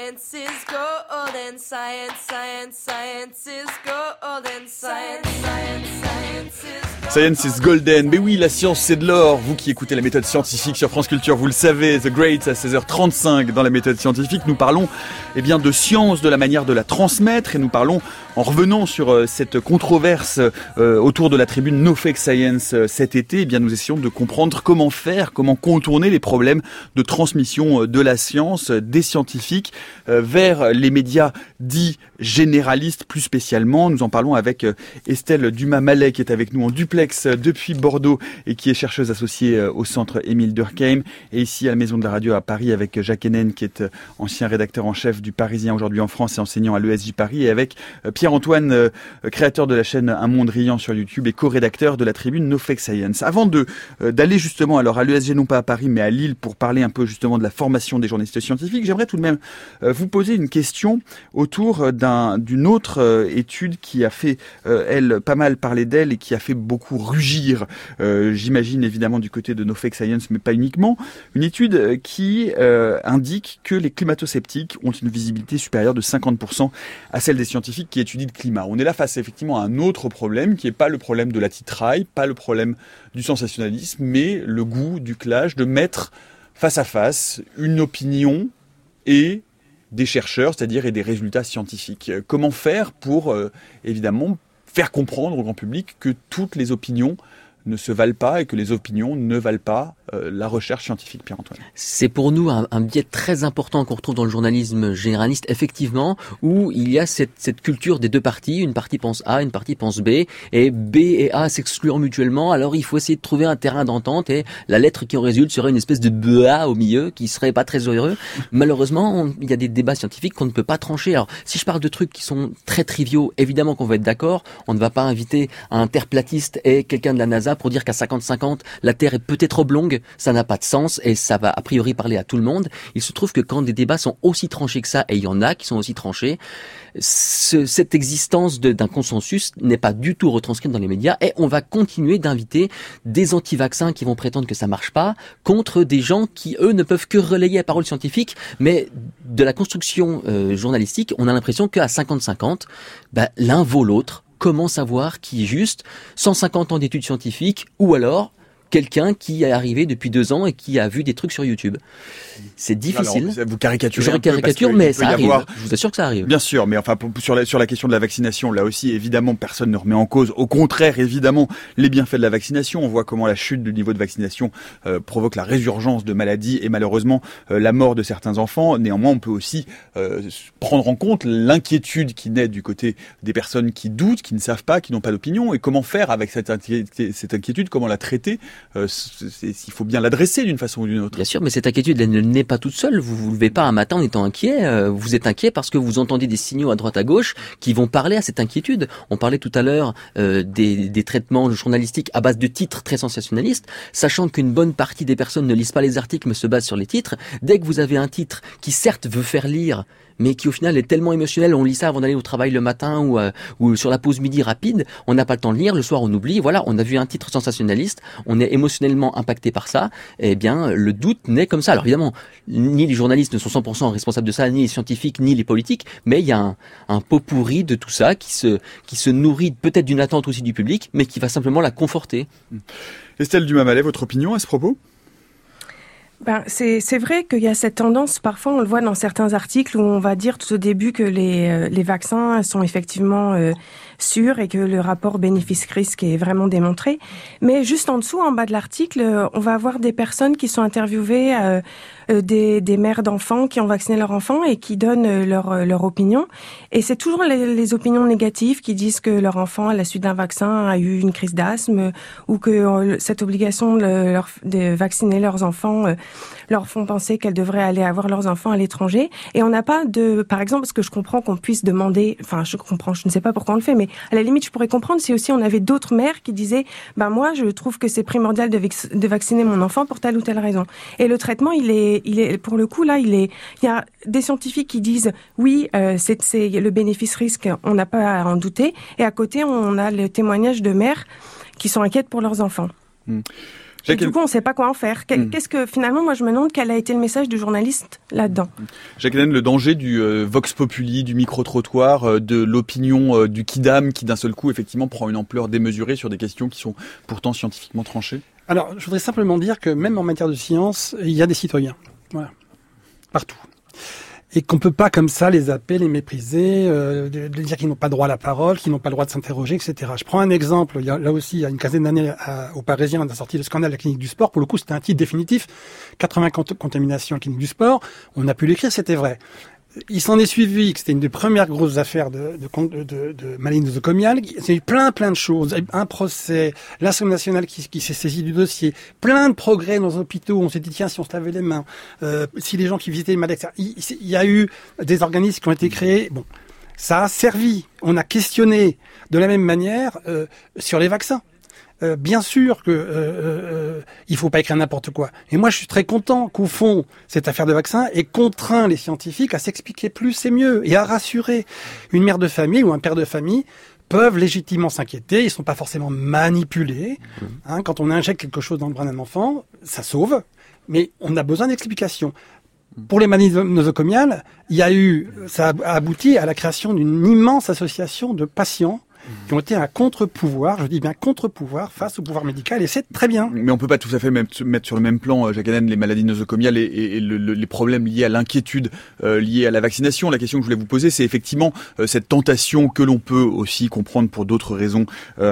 Science is golden, science, science, science is golden, science, science, science is Science is golden. Mais oui, la science c'est de l'or. Vous qui écoutez la méthode scientifique sur France Culture, vous le savez, The Greats à 16h35 dans la méthode scientifique. Nous parlons de science, de la manière de la transmettre, et nous parlons, en revenant sur cette controverse autour de la tribune No Fake Science cet été, nous essayons de comprendre comment faire, comment contourner les problèmes de transmission de la science des scientifiques vers les médias dits généralistes plus spécialement. Nous en parlons avec Estelle Dumas-Mallet qui est avec nous en duplex depuis Bordeaux et qui est chercheuse associée au centre Émile Durkheim, et ici à la Maison de la Radio à Paris avec Jacques Hénen qui est ancien rédacteur en chef du Parisien aujourd'hui en France et enseignant à l'ESJ Paris, et avec Pierre-Antoine, créateur de la chaîne Un Monde Riant sur YouTube et co-rédacteur de la tribune No Fake Science. Avant d'aller justement à l'ESG, non pas à Paris mais à Lille, pour parler un peu justement de la formation des journalistes scientifiques, j'aimerais tout de même vous poser une question autour d'une autre étude qui a fait, elle, pas mal parler d'elle et qui a fait beaucoup rugir, j'imagine évidemment du côté de No Fake Science, mais pas uniquement. Une étude qui indique que les climato-sceptiques ont une visibilité supérieure de 50% à celle des scientifiques qui étudient le climat. On est là face effectivement à un autre problème qui n'est pas le problème de la titraille, pas le problème du sensationnalisme, mais le goût du clash, de mettre face à face une opinion et des chercheurs, c'est-à-dire et des résultats scientifiques. Comment faire pour, évidemment, faire comprendre au grand public que toutes les opinions ne se valent pas et que les opinions ne valent pas la recherche scientifique, Pierre-Antoine. C'est pour nous un biais très important qu'on retrouve dans le journalisme généraliste, effectivement, où il y a cette culture des deux parties. Une partie pense A, une partie pense B, et B et A s'excluant mutuellement. Alors il faut essayer de trouver un terrain d'entente, et la lettre qui en résulte serait une espèce de BA au milieu, qui serait pas très heureux. Malheureusement, il y a des débats scientifiques qu'on ne peut pas trancher. Alors si je parle de trucs qui sont très triviaux, évidemment qu'on va être d'accord. On ne va pas inviter un terreplatiste et quelqu'un de la NASA pour dire qu'à 50-50, la Terre est peut-être oblongue. Ça n'a pas de sens et ça va a priori parler à tout le monde. Il se trouve que quand des débats sont aussi tranchés que ça, et il y en a qui sont aussi tranchés, cette existence d'un consensus n'est pas du tout retranscrite dans les médias, et on va continuer d'inviter des anti-vaccins qui vont prétendre que ça marche pas contre des gens qui, eux, ne peuvent que relayer la parole scientifique, mais de la construction journalistique, on a l'impression qu'à 50-50, l'un vaut l'autre. Comment savoir qui est juste? 150 ans d'études scientifiques, ou alors quelqu'un qui est arrivé depuis 2 ans et qui a vu des trucs sur YouTube. C'est difficile. Alors, vous caricaturez. Je caricature, mais ça arrive. Je vous assure que ça arrive. Bien sûr, mais enfin sur la question de la vaccination, là aussi, évidemment, personne ne remet en cause. Au contraire, évidemment, les bienfaits de la vaccination. On voit comment la chute du niveau de vaccination provoque la résurgence de maladies et malheureusement la mort de certains enfants. Néanmoins, on peut aussi prendre en compte l'inquiétude qui naît du côté des personnes qui doutent, qui ne savent pas, qui n'ont pas d'opinion, et comment faire avec cette inquiétude, comment la traiter. Il faut bien l'adresser d'une façon ou d'une autre. Bien sûr, mais cette inquiétude, elle ne naît pas toute seule. Vous vous levez pas un matin en étant inquiet. Vous êtes inquiet parce que vous entendez des signaux à droite à gauche qui vont parler à cette inquiétude. On parlait tout à l'heure des traitements journalistiques à base de titres très sensationnalistes, sachant qu'une bonne partie des personnes ne lisent pas les articles mais se basent sur les titres. Dès que vous avez un titre qui certes veut faire lire, mais qui au final est tellement émotionnel, on lit ça avant d'aller au travail le matin ou sur la pause midi rapide, on n'a pas le temps de lire, le soir on oublie, voilà, on a vu un titre sensationnaliste, on est émotionnellement impacté par ça, et bien le doute naît comme ça. Alors évidemment, ni les journalistes ne sont 100% responsables de ça, ni les scientifiques, ni les politiques, mais il y a un pot pourri de tout ça qui se nourrit peut-être d'une attente aussi du public, mais qui va simplement la conforter. Estelle Dumas-Mallet, votre opinion à ce propos ? C'est vrai qu'il y a cette tendance, parfois on le voit dans certains articles où on va dire tout au début que les vaccins sont effectivement sûrs et que le rapport bénéfice-risque est vraiment démontré. Mais juste en dessous, en bas de l'article, on va avoir des personnes qui sont interviewées, des mères d'enfants qui ont vacciné leur enfant et qui donnent leur opinion. Et c'est toujours les opinions négatives qui disent que leur enfant, à la suite d'un vaccin, a eu une crise d'asthme ou que cette obligation de vacciner leurs enfants leur font penser qu'elles devraient aller avoir leurs enfants à l'étranger. Et on n'a pas par exemple, parce que je comprends qu'on puisse demander, je ne sais pas pourquoi on le fait, mais à la limite, je pourrais comprendre si aussi on avait d'autres mères qui disaient, moi, je trouve que c'est primordial de vacciner mon enfant pour telle ou telle raison. Et le traitement, il est, pour le coup, là, il y a des scientifiques qui disent, oui, c'est le bénéfice-risque, on n'a pas à en douter. Et à côté, on a le témoignage de mères qui sont inquiètes pour leurs enfants. Et du coup, on ne sait pas quoi en faire. Qu'est-ce que, finalement, moi, je me demande quel a été le message du journaliste là-dedans. Jacques Hédène, le danger du vox populi, du micro-trottoir, de l'opinion du kidam qui, d'un seul coup, effectivement, prend une ampleur démesurée sur des questions qui sont pourtant scientifiquement tranchées. Alors, je voudrais simplement dire que même en matière de science, il y a des citoyens. Voilà. Partout. Et qu'on peut pas comme ça les zapper, les mépriser, de dire qu'ils n'ont pas droit à la parole, qu'ils n'ont pas le droit de s'interroger, etc. Je prends un exemple. Là aussi, il y a une quinzaine d'années, au Parisien, on a sorti le scandale de la clinique du sport. Pour le coup, c'était un titre définitif. 80 contaminations à la clinique du sport. On a pu l'écrire, c'était vrai. Il s'en est suivi que c'était une des premières grosses affaires de maladie nosocomiale. Il y a eu plein de choses. Un procès, l'Assemblée nationale qui s'est saisie du dossier, plein de progrès dans les hôpitaux. On s'est dit, tiens, si on se lavait les mains, si les gens qui visitaient les malades, etc. Il y a eu des organismes qui ont été créés. Bon, ça a servi. On a questionné de la même manière sur les vaccins. Bien sûr que il faut pas écrire n'importe quoi. Et moi, je suis très content qu'au fond, cette affaire de vaccin ait contraint les scientifiques à s'expliquer plus et mieux et à rassurer. Une mère de famille ou un père de famille peuvent légitimement s'inquiéter. Ils sont pas forcément manipulés. Quand on injecte quelque chose dans le bras d'un enfant, ça sauve. Mais on a besoin d'explications. Pour les maladies nosocomiales, ça a abouti à la création d'une immense association de patients qui ont été un contre-pouvoir, je dis bien contre-pouvoir, face au pouvoir médical, et c'est très bien. Mais on peut pas tout à fait mettre sur le même plan, Jacques Hédène, les maladies nosocomiales et les problèmes liés à l'inquiétude liés à la vaccination. La question que je voulais vous poser, c'est effectivement cette tentation que l'on peut aussi comprendre pour d'autres raisons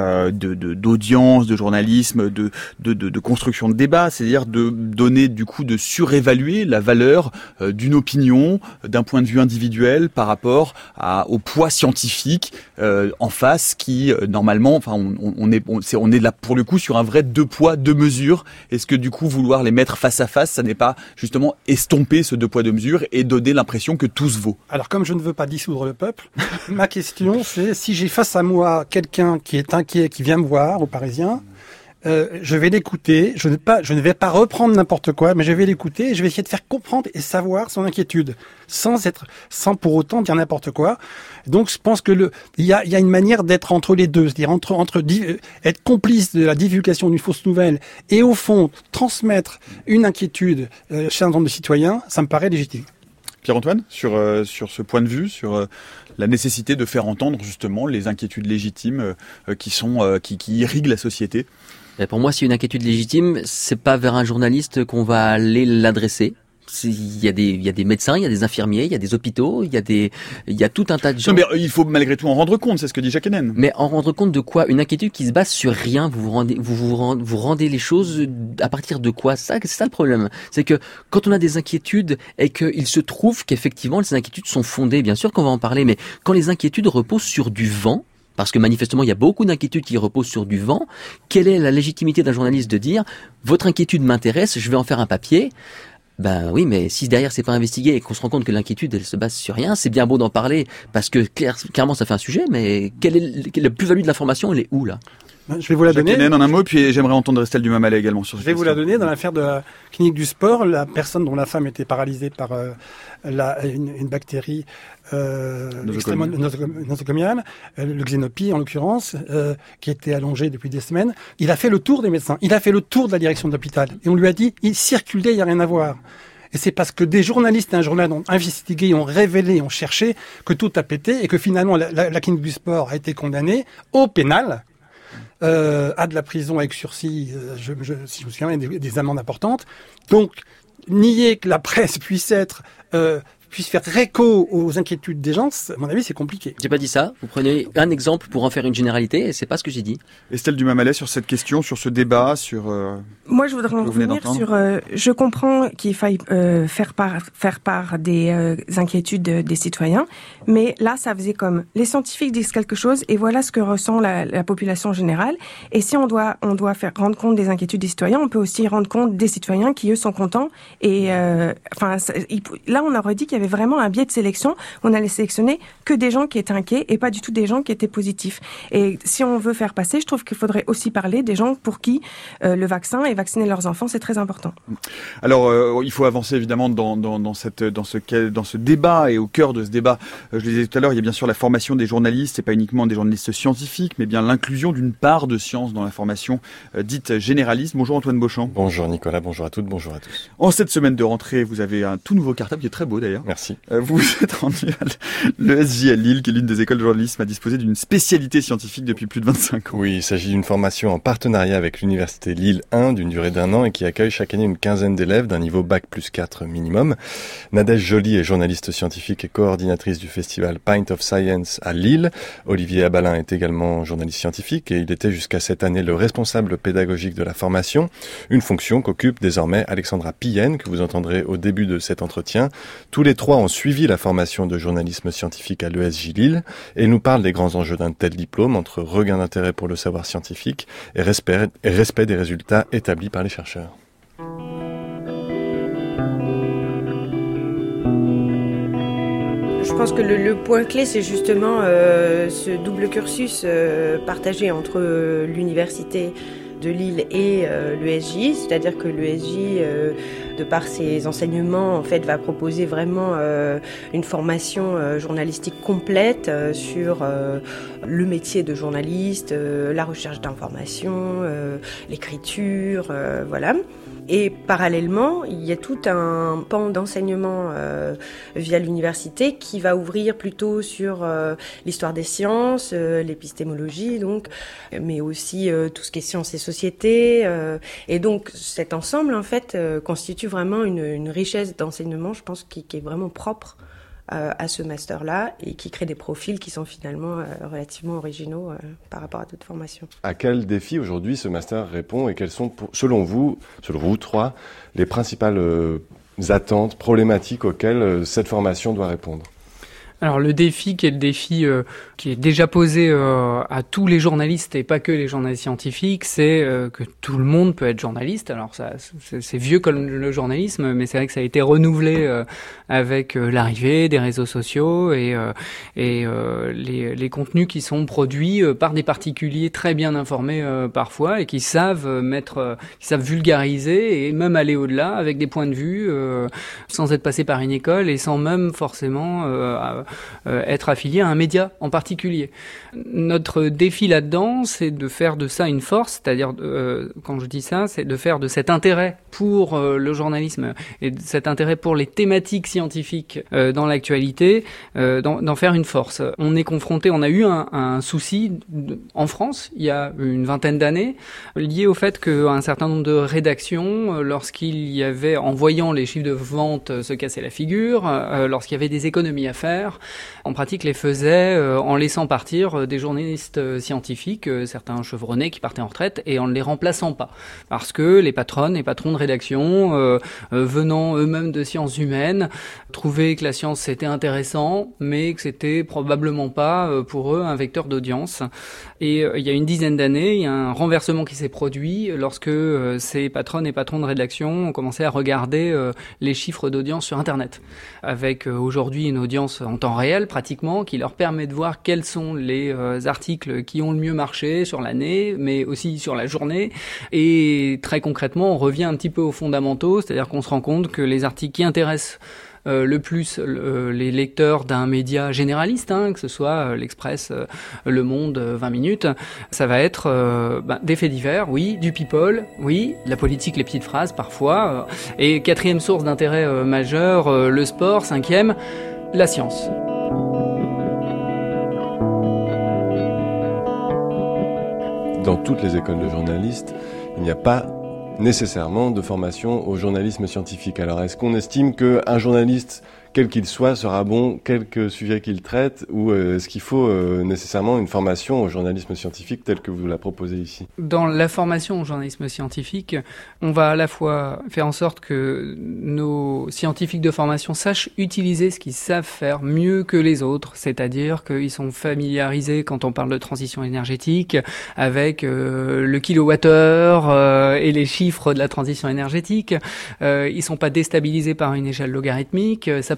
d'audience, de journalisme, de construction de débat, c'est-à-dire de donner, du coup, de surévaluer la valeur d'une opinion, d'un point de vue individuel par rapport au poids scientifique en face, qui normalement, enfin, on est là pour le coup sur un vrai 2 poids 2 mesures. Est-ce que du coup vouloir les mettre face à face, ça n'est pas justement estomper ce 2 poids 2 mesures et donner l'impression que tout se vaut? Alors, comme je ne veux pas dissoudre le peuple, ma question c'est, si j'ai face à moi quelqu'un qui est inquiet, qui vient me voir au Parisien, je vais l'écouter, je ne vais pas reprendre n'importe quoi, mais je vais l'écouter et je vais essayer de faire comprendre et savoir son inquiétude, sans pour autant dire n'importe quoi. Donc je pense que il y a une manière d'être entre les deux, c'est-à-dire être complice de la divulgation d'une fausse nouvelle et au fond transmettre une inquiétude chez un certain nombre de citoyens, ça me paraît légitime. Pierre-Antoine, sur ce point de vue, sur la nécessité de faire entendre justement les inquiétudes légitimes qui irriguent la société. Pour moi, si une inquiétude légitime, c'est pas vers un journaliste qu'on va aller l'adresser. Il y a des médecins, il y a des infirmiers, il y a des hôpitaux, il y a tout un tas de gens. Non, mais il faut malgré tout en rendre compte, c'est ce que dit Jacques Hédène. Mais en rendre compte de quoi? Une inquiétude qui se base sur rien. Vous rendez les choses à partir de quoi? C'est ça le problème. C'est que quand on a des inquiétudes et qu'il se trouve qu'effectivement ces inquiétudes sont fondées, bien sûr qu'on va en parler, mais quand les inquiétudes reposent sur du vent, parce que manifestement, il y a beaucoup d'inquiétudes qui reposent sur du vent. Quelle est la légitimité d'un journaliste de dire « Votre inquiétude m'intéresse, je vais en faire un papier ». Ben oui, mais si derrière c'est pas investigué et qu'on se rend compte que l'inquiétude elle se base sur rien, c'est bien beau d'en parler parce que clairement ça fait un sujet, mais quelle est la plus-value de l'information? Elle est où là? Je vais vous la donner. Jacques Hédène en un mot, puis j'aimerais entendre Estelle Dumas-Mallet également sur ce. Je vais vous la donner. Dans l'affaire de la clinique du sport, la personne dont la femme était paralysée par une bactérie extrêmement nosocomiale, le Xénopie en l'occurrence, qui était allongé depuis des semaines, il a fait le tour des médecins, il a fait le tour de la direction de l'hôpital, et on lui a dit, il circulait, il n'y a rien à voir. Et c'est parce que des journalistes et un journal ont investigué, ont révélé, ont cherché que tout a pété et que finalement la clinique du sport a été condamnée au pénal. À de la prison avec sursis, si je me souviens, des amendes importantes. Donc, nier que la presse puisse faire écho aux inquiétudes des gens, à mon avis, c'est compliqué. J'ai pas dit ça. Vous prenez un exemple pour en faire une généralité, et c'est pas ce que j'ai dit. Estelle Dumas-Mallet, sur cette question, sur ce débat, sur. Moi, je voudrais en revenir sur. Je comprends qu'il faille faire part des inquiétudes des citoyens, mais là, ça faisait comme les scientifiques disent quelque chose, et voilà ce que ressent la population générale. Et si on doit rendre compte des inquiétudes des citoyens, on peut aussi rendre compte des citoyens qui eux sont contents. Et là, on aurait dit qu'il qu'il y avait vraiment un biais de sélection. On allait sélectionner que des gens qui étaient inquiets et pas du tout des gens qui étaient positifs. Et si on veut faire passer, je trouve qu'il faudrait aussi parler des gens pour qui le vaccin et vacciner leurs enfants, c'est très important. Alors, il faut avancer évidemment dans ce débat, et au cœur de ce débat, je le disais tout à l'heure, il y a bien sûr la formation des journalistes, et pas uniquement des journalistes scientifiques, mais bien l'inclusion d'une part de science dans la formation dite généraliste. Bonjour Antoine Beauchamp. Bonjour Nicolas, bonjour à toutes, bonjour à tous. En cette semaine de rentrée, vous avez un tout nouveau cartable qui est très beau d'ailleurs. Merci. Vous vous êtes rendu à l'ESJ à Lille, qui est l'une des écoles de journalisme à disposer d'une spécialité scientifique depuis plus de 25 ans. Oui, il s'agit d'une formation en partenariat avec l'université Lille 1 d'une durée d'1 an et qui accueille chaque année une quinzaine d'élèves d'un niveau Bac+4 minimum. Nadège Joly est journaliste scientifique et coordinatrice du festival Pint of Science à Lille. Olivier Abalin est également journaliste scientifique et il était jusqu'à cette année le responsable pédagogique de la formation, une fonction qu'occupe désormais Alexandra Pillen, que vous entendrez au début de cet entretien. Tous les trois ont suivi la formation de journalisme scientifique à l'ESJ Lille et nous parlent des grands enjeux d'un tel diplôme entre regain d'intérêt pour le savoir scientifique et respect des résultats établis par les chercheurs. Je pense que le point clé, c'est justement ce double cursus partagé entre l'université de Lille et l'ESJ, c'est-à-dire que l'ESJ, de par ses enseignements, en fait, va proposer vraiment une formation journalistique complète sur le métier de journaliste, la recherche d'informations, l'écriture, voilà. Et parallèlement, il y a tout un pan d'enseignement via l'université qui va ouvrir plutôt sur l'histoire des sciences, l'épistémologie, donc, mais aussi tout ce qui est sciences et société. Et donc, cet ensemble, en fait, constitue vraiment une richesse d'enseignement, je pense, qui est vraiment propre à ce master-là et qui crée des profils qui sont finalement relativement originaux par rapport à d'autres formations. À quel défi aujourd'hui ce master répond et quelles sont, selon vous trois, les principales attentes, problématiques auxquelles cette formation doit répondre ? Alors le défi qui est le défi qui est déjà posé à tous les journalistes et pas que les journalistes scientifiques, c'est que tout le monde peut être journaliste. Alors ça, c'est vieux comme le journalisme, mais c'est vrai que ça a été renouvelé avec l'arrivée des réseaux sociaux et les contenus qui sont produits par des particuliers très bien informés parfois et qui savent vulgariser et même aller au-delà avec des points de vue sans être passé par une école et sans même forcément être affilié à un média en particulier. Notre défi là-dedans, c'est de faire de ça une force, c'est-à-dire, quand je dis ça, c'est de faire de cet intérêt pour le journalisme et de cet intérêt pour les thématiques scientifiques dans l'actualité, d'en faire une force. On est confronté, on a eu un souci en France, il y a une vingtaine d'années, lié au fait qu'un certain nombre de rédactions, lorsqu'il y avait, en voyant les chiffres de vente se casser la figure, lorsqu'il y avait des économies à faire, en pratique les faisait en laissant partir des journalistes scientifiques, certains chevronnés qui partaient en retraite, et en ne les remplaçant pas. Parce que les patronnes et patrons de rédaction, venant eux-mêmes de sciences humaines, trouvaient que la science c'était intéressant, mais que c'était probablement pas pour eux un vecteur d'audience. Et il y a une dizaine d'années, il y a un renversement qui s'est produit lorsque ces patronnes et patrons de rédaction ont commencé à regarder les chiffres d'audience sur Internet, avec aujourd'hui une audience en temps réel pratiquement, qui leur permet de voir quels sont les articles qui ont le mieux marché sur l'année, mais aussi sur la journée. Et très concrètement, on revient un petit peu aux fondamentaux, c'est-à-dire qu'on se rend compte que les articles qui intéressent le plus les lecteurs d'un média généraliste, que ce soit l'Express, Le Monde, 20 minutes, ça va être des faits divers, oui, du people, oui, la politique, les petites phrases parfois, et quatrième source d'intérêt majeur, le sport, cinquième, la science. Dans toutes les écoles de journalistes, il n'y a pas nécessairement de formation au journalisme scientifique. Alors, est-ce qu'on estime qu'un journaliste, quel qu'il soit, sera bon quelque sujet qu'il traite, ou est-ce qu'il faut nécessairement une formation au journalisme scientifique telle que vous la proposez ici ? Dans la formation au journalisme scientifique, on va à la fois faire en sorte que nos scientifiques de formation sachent utiliser ce qu'ils savent faire mieux que les autres, c'est-à-dire qu'ils sont familiarisés, quand on parle de transition énergétique, avec le kilowattheure et les chiffres de la transition énergétique. Ils sont pas déstabilisés par une échelle logarithmique. Ça peut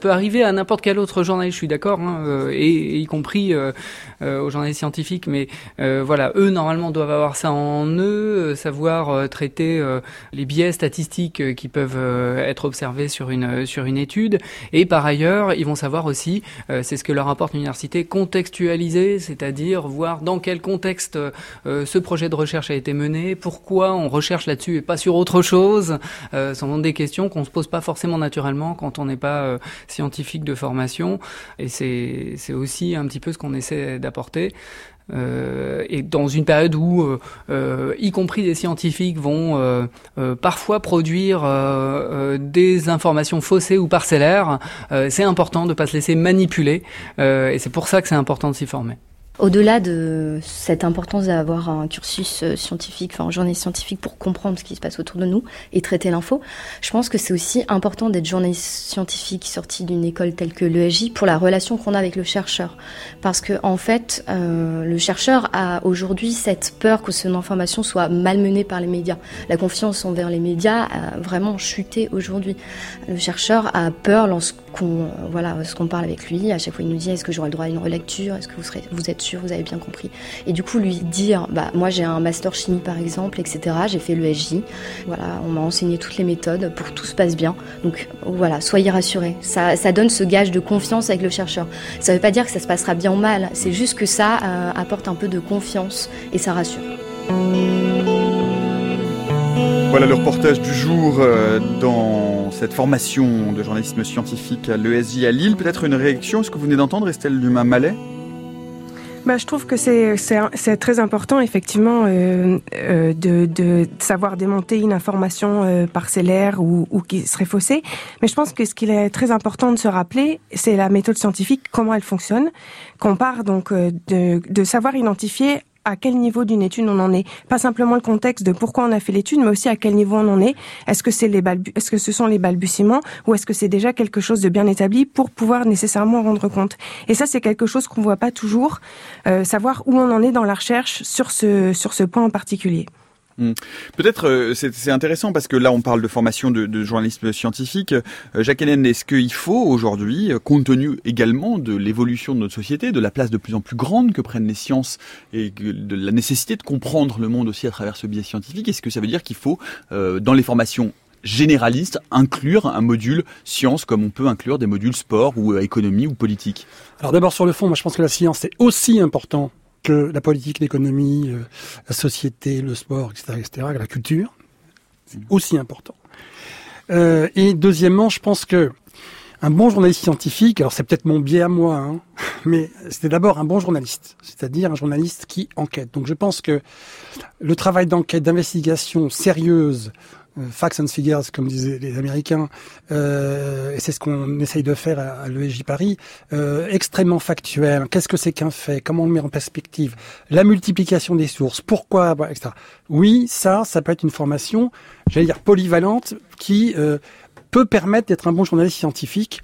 peut arriver à n'importe quel autre journaliste, je suis d'accord, et y compris aux journalistes scientifiques, mais voilà, eux normalement doivent avoir ça en eux, savoir traiter les biais statistiques qui peuvent être observés sur une étude, et par ailleurs, ils vont savoir aussi, c'est ce que leur apporte l'université, contextualiser, c'est-à-dire voir dans quel contexte ce projet de recherche a été mené, pourquoi on recherche là-dessus et pas sur autre chose. Sont des questions qu'on se pose pas forcément naturellement quand on n'est pas scientifique de formation, et c'est aussi un petit peu ce qu'on essaie d'apporter. Et dans une période où, y compris des scientifiques vont parfois produire des informations faussées ou parcellaires, c'est important de pas se laisser manipuler, et c'est pour ça que c'est important de s'y former. Au-delà de cette importance d'avoir un cursus scientifique, enfin un journaliste scientifique pour comprendre ce qui se passe autour de nous et traiter l'info, je pense que c'est aussi important d'être journaliste scientifique sorti d'une école telle que l'ESJ pour la relation qu'on a avec le chercheur. Parce que en fait, le chercheur a aujourd'hui cette peur que son information soit malmenée par les médias. La confiance envers les médias a vraiment chuté aujourd'hui. Le chercheur a peur lorsqu'on parle avec lui. À chaque fois, il nous dit: est-ce que j'aurai le droit à une relecture? Est-ce que vous êtes sûr, vous avez bien compris? Et du coup, lui dire, moi j'ai un master chimie par exemple, etc. J'ai fait l'ESJ. Voilà, on m'a enseigné toutes les méthodes pour que tout se passe bien. Donc voilà, soyez rassurés. Ça donne ce gage de confiance avec le chercheur. Ça ne veut pas dire que ça se passera bien ou mal. C'est juste que ça apporte un peu de confiance et ça rassure. Voilà le reportage du jour dans cette formation de journalisme scientifique à l'ESJ à Lille. Peut-être une réaction, ce que vous venez d'entendre, Estelle Dumas-Mallet? Je trouve que c'est très important effectivement de savoir démonter une information parcellaire ou qui serait faussée. Mais je pense que ce qu'il est très important de se rappeler, c'est la méthode scientifique, comment elle fonctionne, qu'on part donc de savoir identifier à quel niveau d'une étude on en est. Pas simplement le contexte de pourquoi on a fait l'étude, mais aussi à quel niveau on en est. Est-ce que ce sont les balbutiements ou est-ce que c'est déjà quelque chose de bien établi pour pouvoir nécessairement rendre compte? Et ça, c'est quelque chose qu'on voit pas toujours, savoir où on en est dans la recherche sur ce point en particulier. Peut-être c'est intéressant parce que là on parle de formation de journalisme scientifique. Jacques Hénène, est-ce qu'il faut aujourd'hui, compte tenu également de l'évolution de notre société, de la place de plus en plus grande que prennent les sciences et de la nécessité de comprendre le monde aussi à travers ce biais scientifique, est-ce que ça veut dire qu'il faut dans les formations généralistes inclure un module sciences comme on peut inclure des modules sport ou économie ou politique? Alors d'abord sur le fond, moi je pense que la science c'est aussi important que la politique, l'économie, la société, le sport, etc., la culture, c'est aussi important. Et deuxièmement, je pense que un bon journaliste scientifique, alors c'est peut-être mon biais à moi, mais c'était d'abord un bon journaliste, c'est-à-dire un journaliste qui enquête. Donc je pense que le travail d'enquête, d'investigation sérieuse, facts and figures, comme disaient les Américains, et c'est ce qu'on essaye de faire à l'ESJ Paris, extrêmement factuel. Qu'est-ce que c'est qu'un fait? Comment on le met en perspective? La multiplication des sources, pourquoi, etc. Oui, ça peut être une formation, j'allais dire polyvalente, qui peut permettre d'être un bon journaliste scientifique.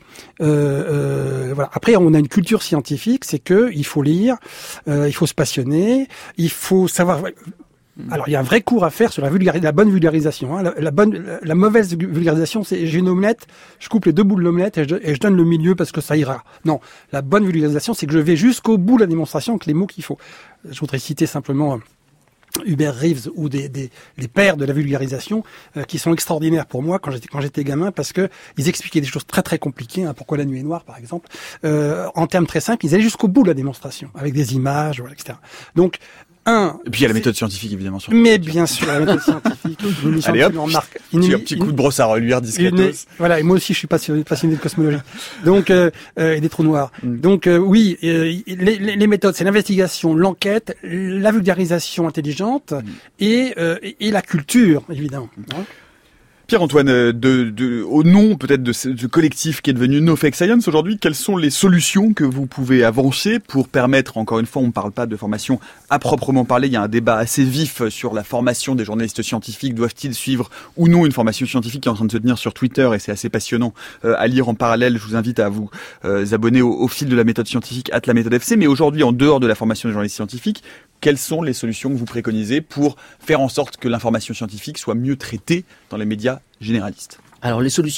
Voilà. Après, on a une culture scientifique, c'est que il faut lire, il faut se passionner, il faut savoir. Alors, il y a un vrai cours à faire sur la bonne vulgarisation. La mauvaise vulgarisation, c'est j'ai une omelette, je coupe les deux bouts de l'omelette et je donne le milieu parce que ça ira. Non, la bonne vulgarisation, c'est que je vais jusqu'au bout de la démonstration avec les mots qu'il faut. Je voudrais citer simplement Hubert Reeves ou les pères de la vulgarisation qui sont extraordinaires pour moi quand j'étais gamin parce que ils expliquaient des choses très très compliquées, pourquoi la nuit est noire par exemple, en termes très simples, ils allaient jusqu'au bout de la démonstration avec des images, voilà, etc. Donc et puis il y a la méthode scientifique évidemment. Mais bien sûr, la méthode scientifique. Allez hop, un petit coup de brosse à reluire discretos. Voilà, et moi aussi je suis passionné de cosmologie. Donc et des trous noirs. Donc oui, les méthodes, c'est l'investigation, l'enquête, la vulgarisation intelligente et la culture évidemment. Pierre-Antoine, au nom peut-être de ce collectif qui est devenu No Fake Science aujourd'hui, quelles sont les solutions que vous pouvez avancer pour permettre, encore une fois, on ne parle pas de formation à proprement parler, il y a un débat assez vif sur la formation des journalistes scientifiques, doivent-ils suivre ou non une formation scientifique qui est en train de se tenir sur Twitter et c'est assez passionnant à lire en parallèle, je vous invite à vous abonner au fil de la méthode scientifique @ la méthode FC, mais aujourd'hui en dehors de la formation des journalistes scientifiques, quelles sont les solutions que vous préconisez pour faire en sorte que l'information scientifique soit mieux traitée dans les médias généralistes? Alors les solutions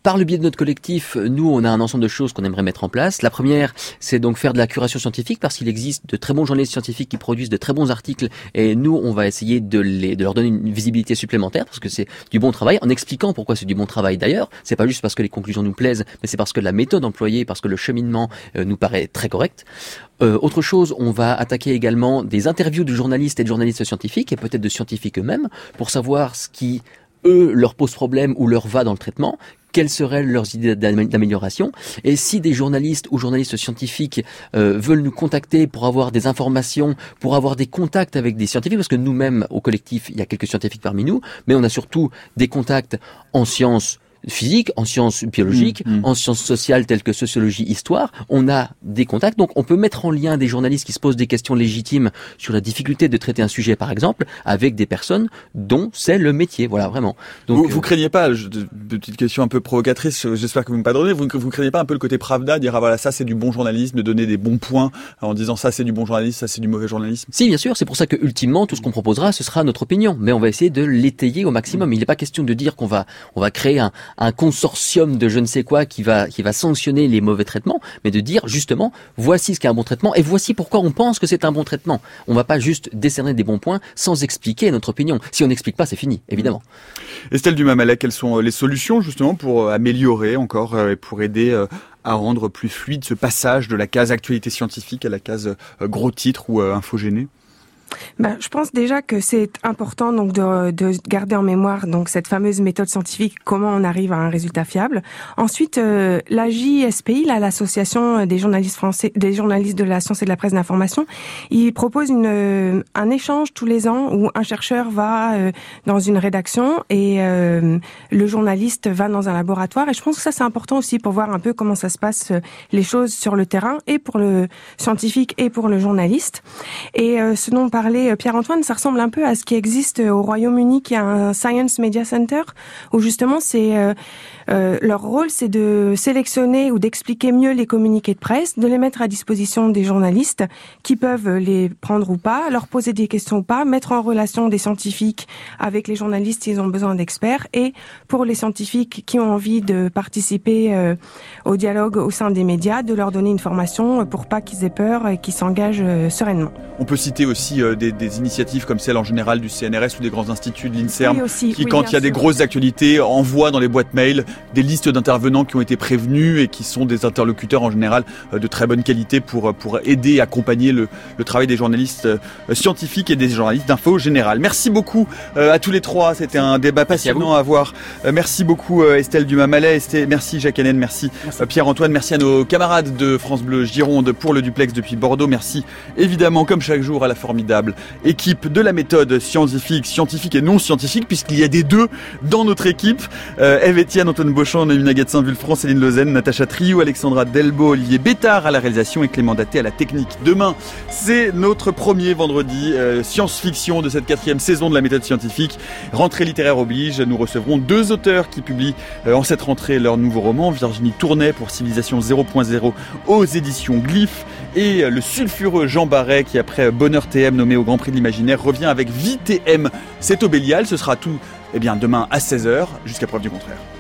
Par le biais de notre collectif, nous, on a un ensemble de choses qu'on aimerait mettre en place. La première, c'est donc faire de la curation scientifique, parce qu'il existe de très bons journalistes scientifiques qui produisent de très bons articles, et nous, on va essayer de leur donner une visibilité supplémentaire, parce que c'est du bon travail, en expliquant pourquoi c'est du bon travail d'ailleurs. C'est pas juste parce que les conclusions nous plaisent, mais c'est parce que la méthode employée, parce que le cheminement nous paraît très correct. Autre chose, on va attaquer également des interviews de journalistes et de journalistes scientifiques, et peut-être de scientifiques eux-mêmes, pour savoir ce qui, eux, leur pose problème ou leur va dans le traitement, quelles seraient leurs idées d'amélioration. Et si des journalistes ou journalistes scientifiques veulent nous contacter pour avoir des informations, pour avoir des contacts avec des scientifiques, parce que nous-mêmes, au collectif, il y a quelques scientifiques parmi nous, mais on a surtout des contacts en sciences physique, en sciences biologiques, en sciences sociales telles que sociologie, histoire, on a des contacts. Donc on peut mettre en lien des journalistes qui se posent des questions légitimes sur la difficulté de traiter un sujet, par exemple, avec des personnes dont c'est le métier. Voilà, vraiment. Donc, vous craignez pas, petite question un peu provocatrice, j'espère que vous ne me pardonnez, vous craignez pas un peu le côté Pravda, dire voilà, ça c'est du bon journalisme, de donner des bons points en disant ça c'est du bon journalisme, ça c'est du mauvais journalisme? Si, bien sûr, c'est pour ça que ultimement tout ce qu'on proposera, ce sera notre opinion, mais on va essayer de l'étayer au maximum. Il n'est pas question de dire qu'on va créer un consortium de je ne sais quoi qui va sanctionner les mauvais traitements, mais de dire justement voici ce qu'est un bon traitement et voici pourquoi on pense que c'est un bon traitement. On va pas juste décerner des bons points sans expliquer notre opinion. Si on n'explique pas, c'est fini, évidemment. Estelle Dumas-Mallet, quelles sont les solutions justement pour améliorer encore et pour aider à rendre plus fluide ce passage de la case actualité scientifique à la case gros titre ou infogéné? Je pense déjà que c'est important donc de garder en mémoire donc cette fameuse méthode scientifique, comment on arrive à un résultat fiable. Ensuite, la JSPI, l'association des journalistes français, des journalistes de la science et de la presse d'information, il propose un échange tous les ans où un chercheur va dans une rédaction et le journaliste va dans un laboratoire. Et je pense que ça c'est important aussi pour voir un peu comment ça se passe les choses sur le terrain, et pour le scientifique et pour le journaliste. Et ce dont parlait Pierre-Antoine, ça ressemble un peu à ce qui existe au Royaume-Uni, qui a un Science Media Center, où justement c'est leur rôle, c'est de sélectionner ou d'expliquer mieux les communiqués de presse, de les mettre à disposition des journalistes qui peuvent les prendre ou pas, leur poser des questions ou pas, mettre en relation des scientifiques avec les journalistes s'ils ont besoin d'experts, et pour les scientifiques qui ont envie de participer au dialogue au sein des médias, de leur donner une formation pour pas qu'ils aient peur et qu'ils s'engagent sereinement. On peut citer aussi des initiatives comme celle en général du CNRS ou des grands instituts de l'INSERM, quand il y a des grosses actualités, envoient dans les boîtes mail des listes d'intervenants qui ont été prévenus et qui sont des interlocuteurs en général de très bonne qualité pour aider et accompagner le travail des journalistes scientifiques et des journalistes d'info générale. Merci beaucoup à tous les trois, c'était un débat passionnant à avoir. Merci beaucoup Estelle Dumas-Mallet, merci Jacques Hennen, merci Pierre-Antoine, merci à nos camarades de France Bleu Gironde pour le duplex depuis Bordeaux, merci évidemment comme chaque jour à la formidable équipe de la méthode scientifique et non scientifique, puisqu'il y a des deux dans notre équipe. Eve Etienne, Antoine Beauchamp, Noémie Nagatsin, Vulfran, Céline Lausanne, Natacha Triou, Alexandra Delbo, Olivier Bétard à la réalisation et Clément Daté à la technique. Demain, c'est notre premier vendredi science-fiction de cette 4e saison de la méthode scientifique. Rentrée littéraire oblige, nous recevrons 2 auteurs qui publient en cette rentrée leur nouveau roman. Virginie Tournay pour Civilisation 0.0 aux éditions Glyph, et le sulfureux Jean Barret qui, après Bonheur TM nommé au Grand Prix de l'Imaginaire, revient avec VTM. C'est au Bélial, ce sera tout demain à 16h, jusqu'à preuve du contraire.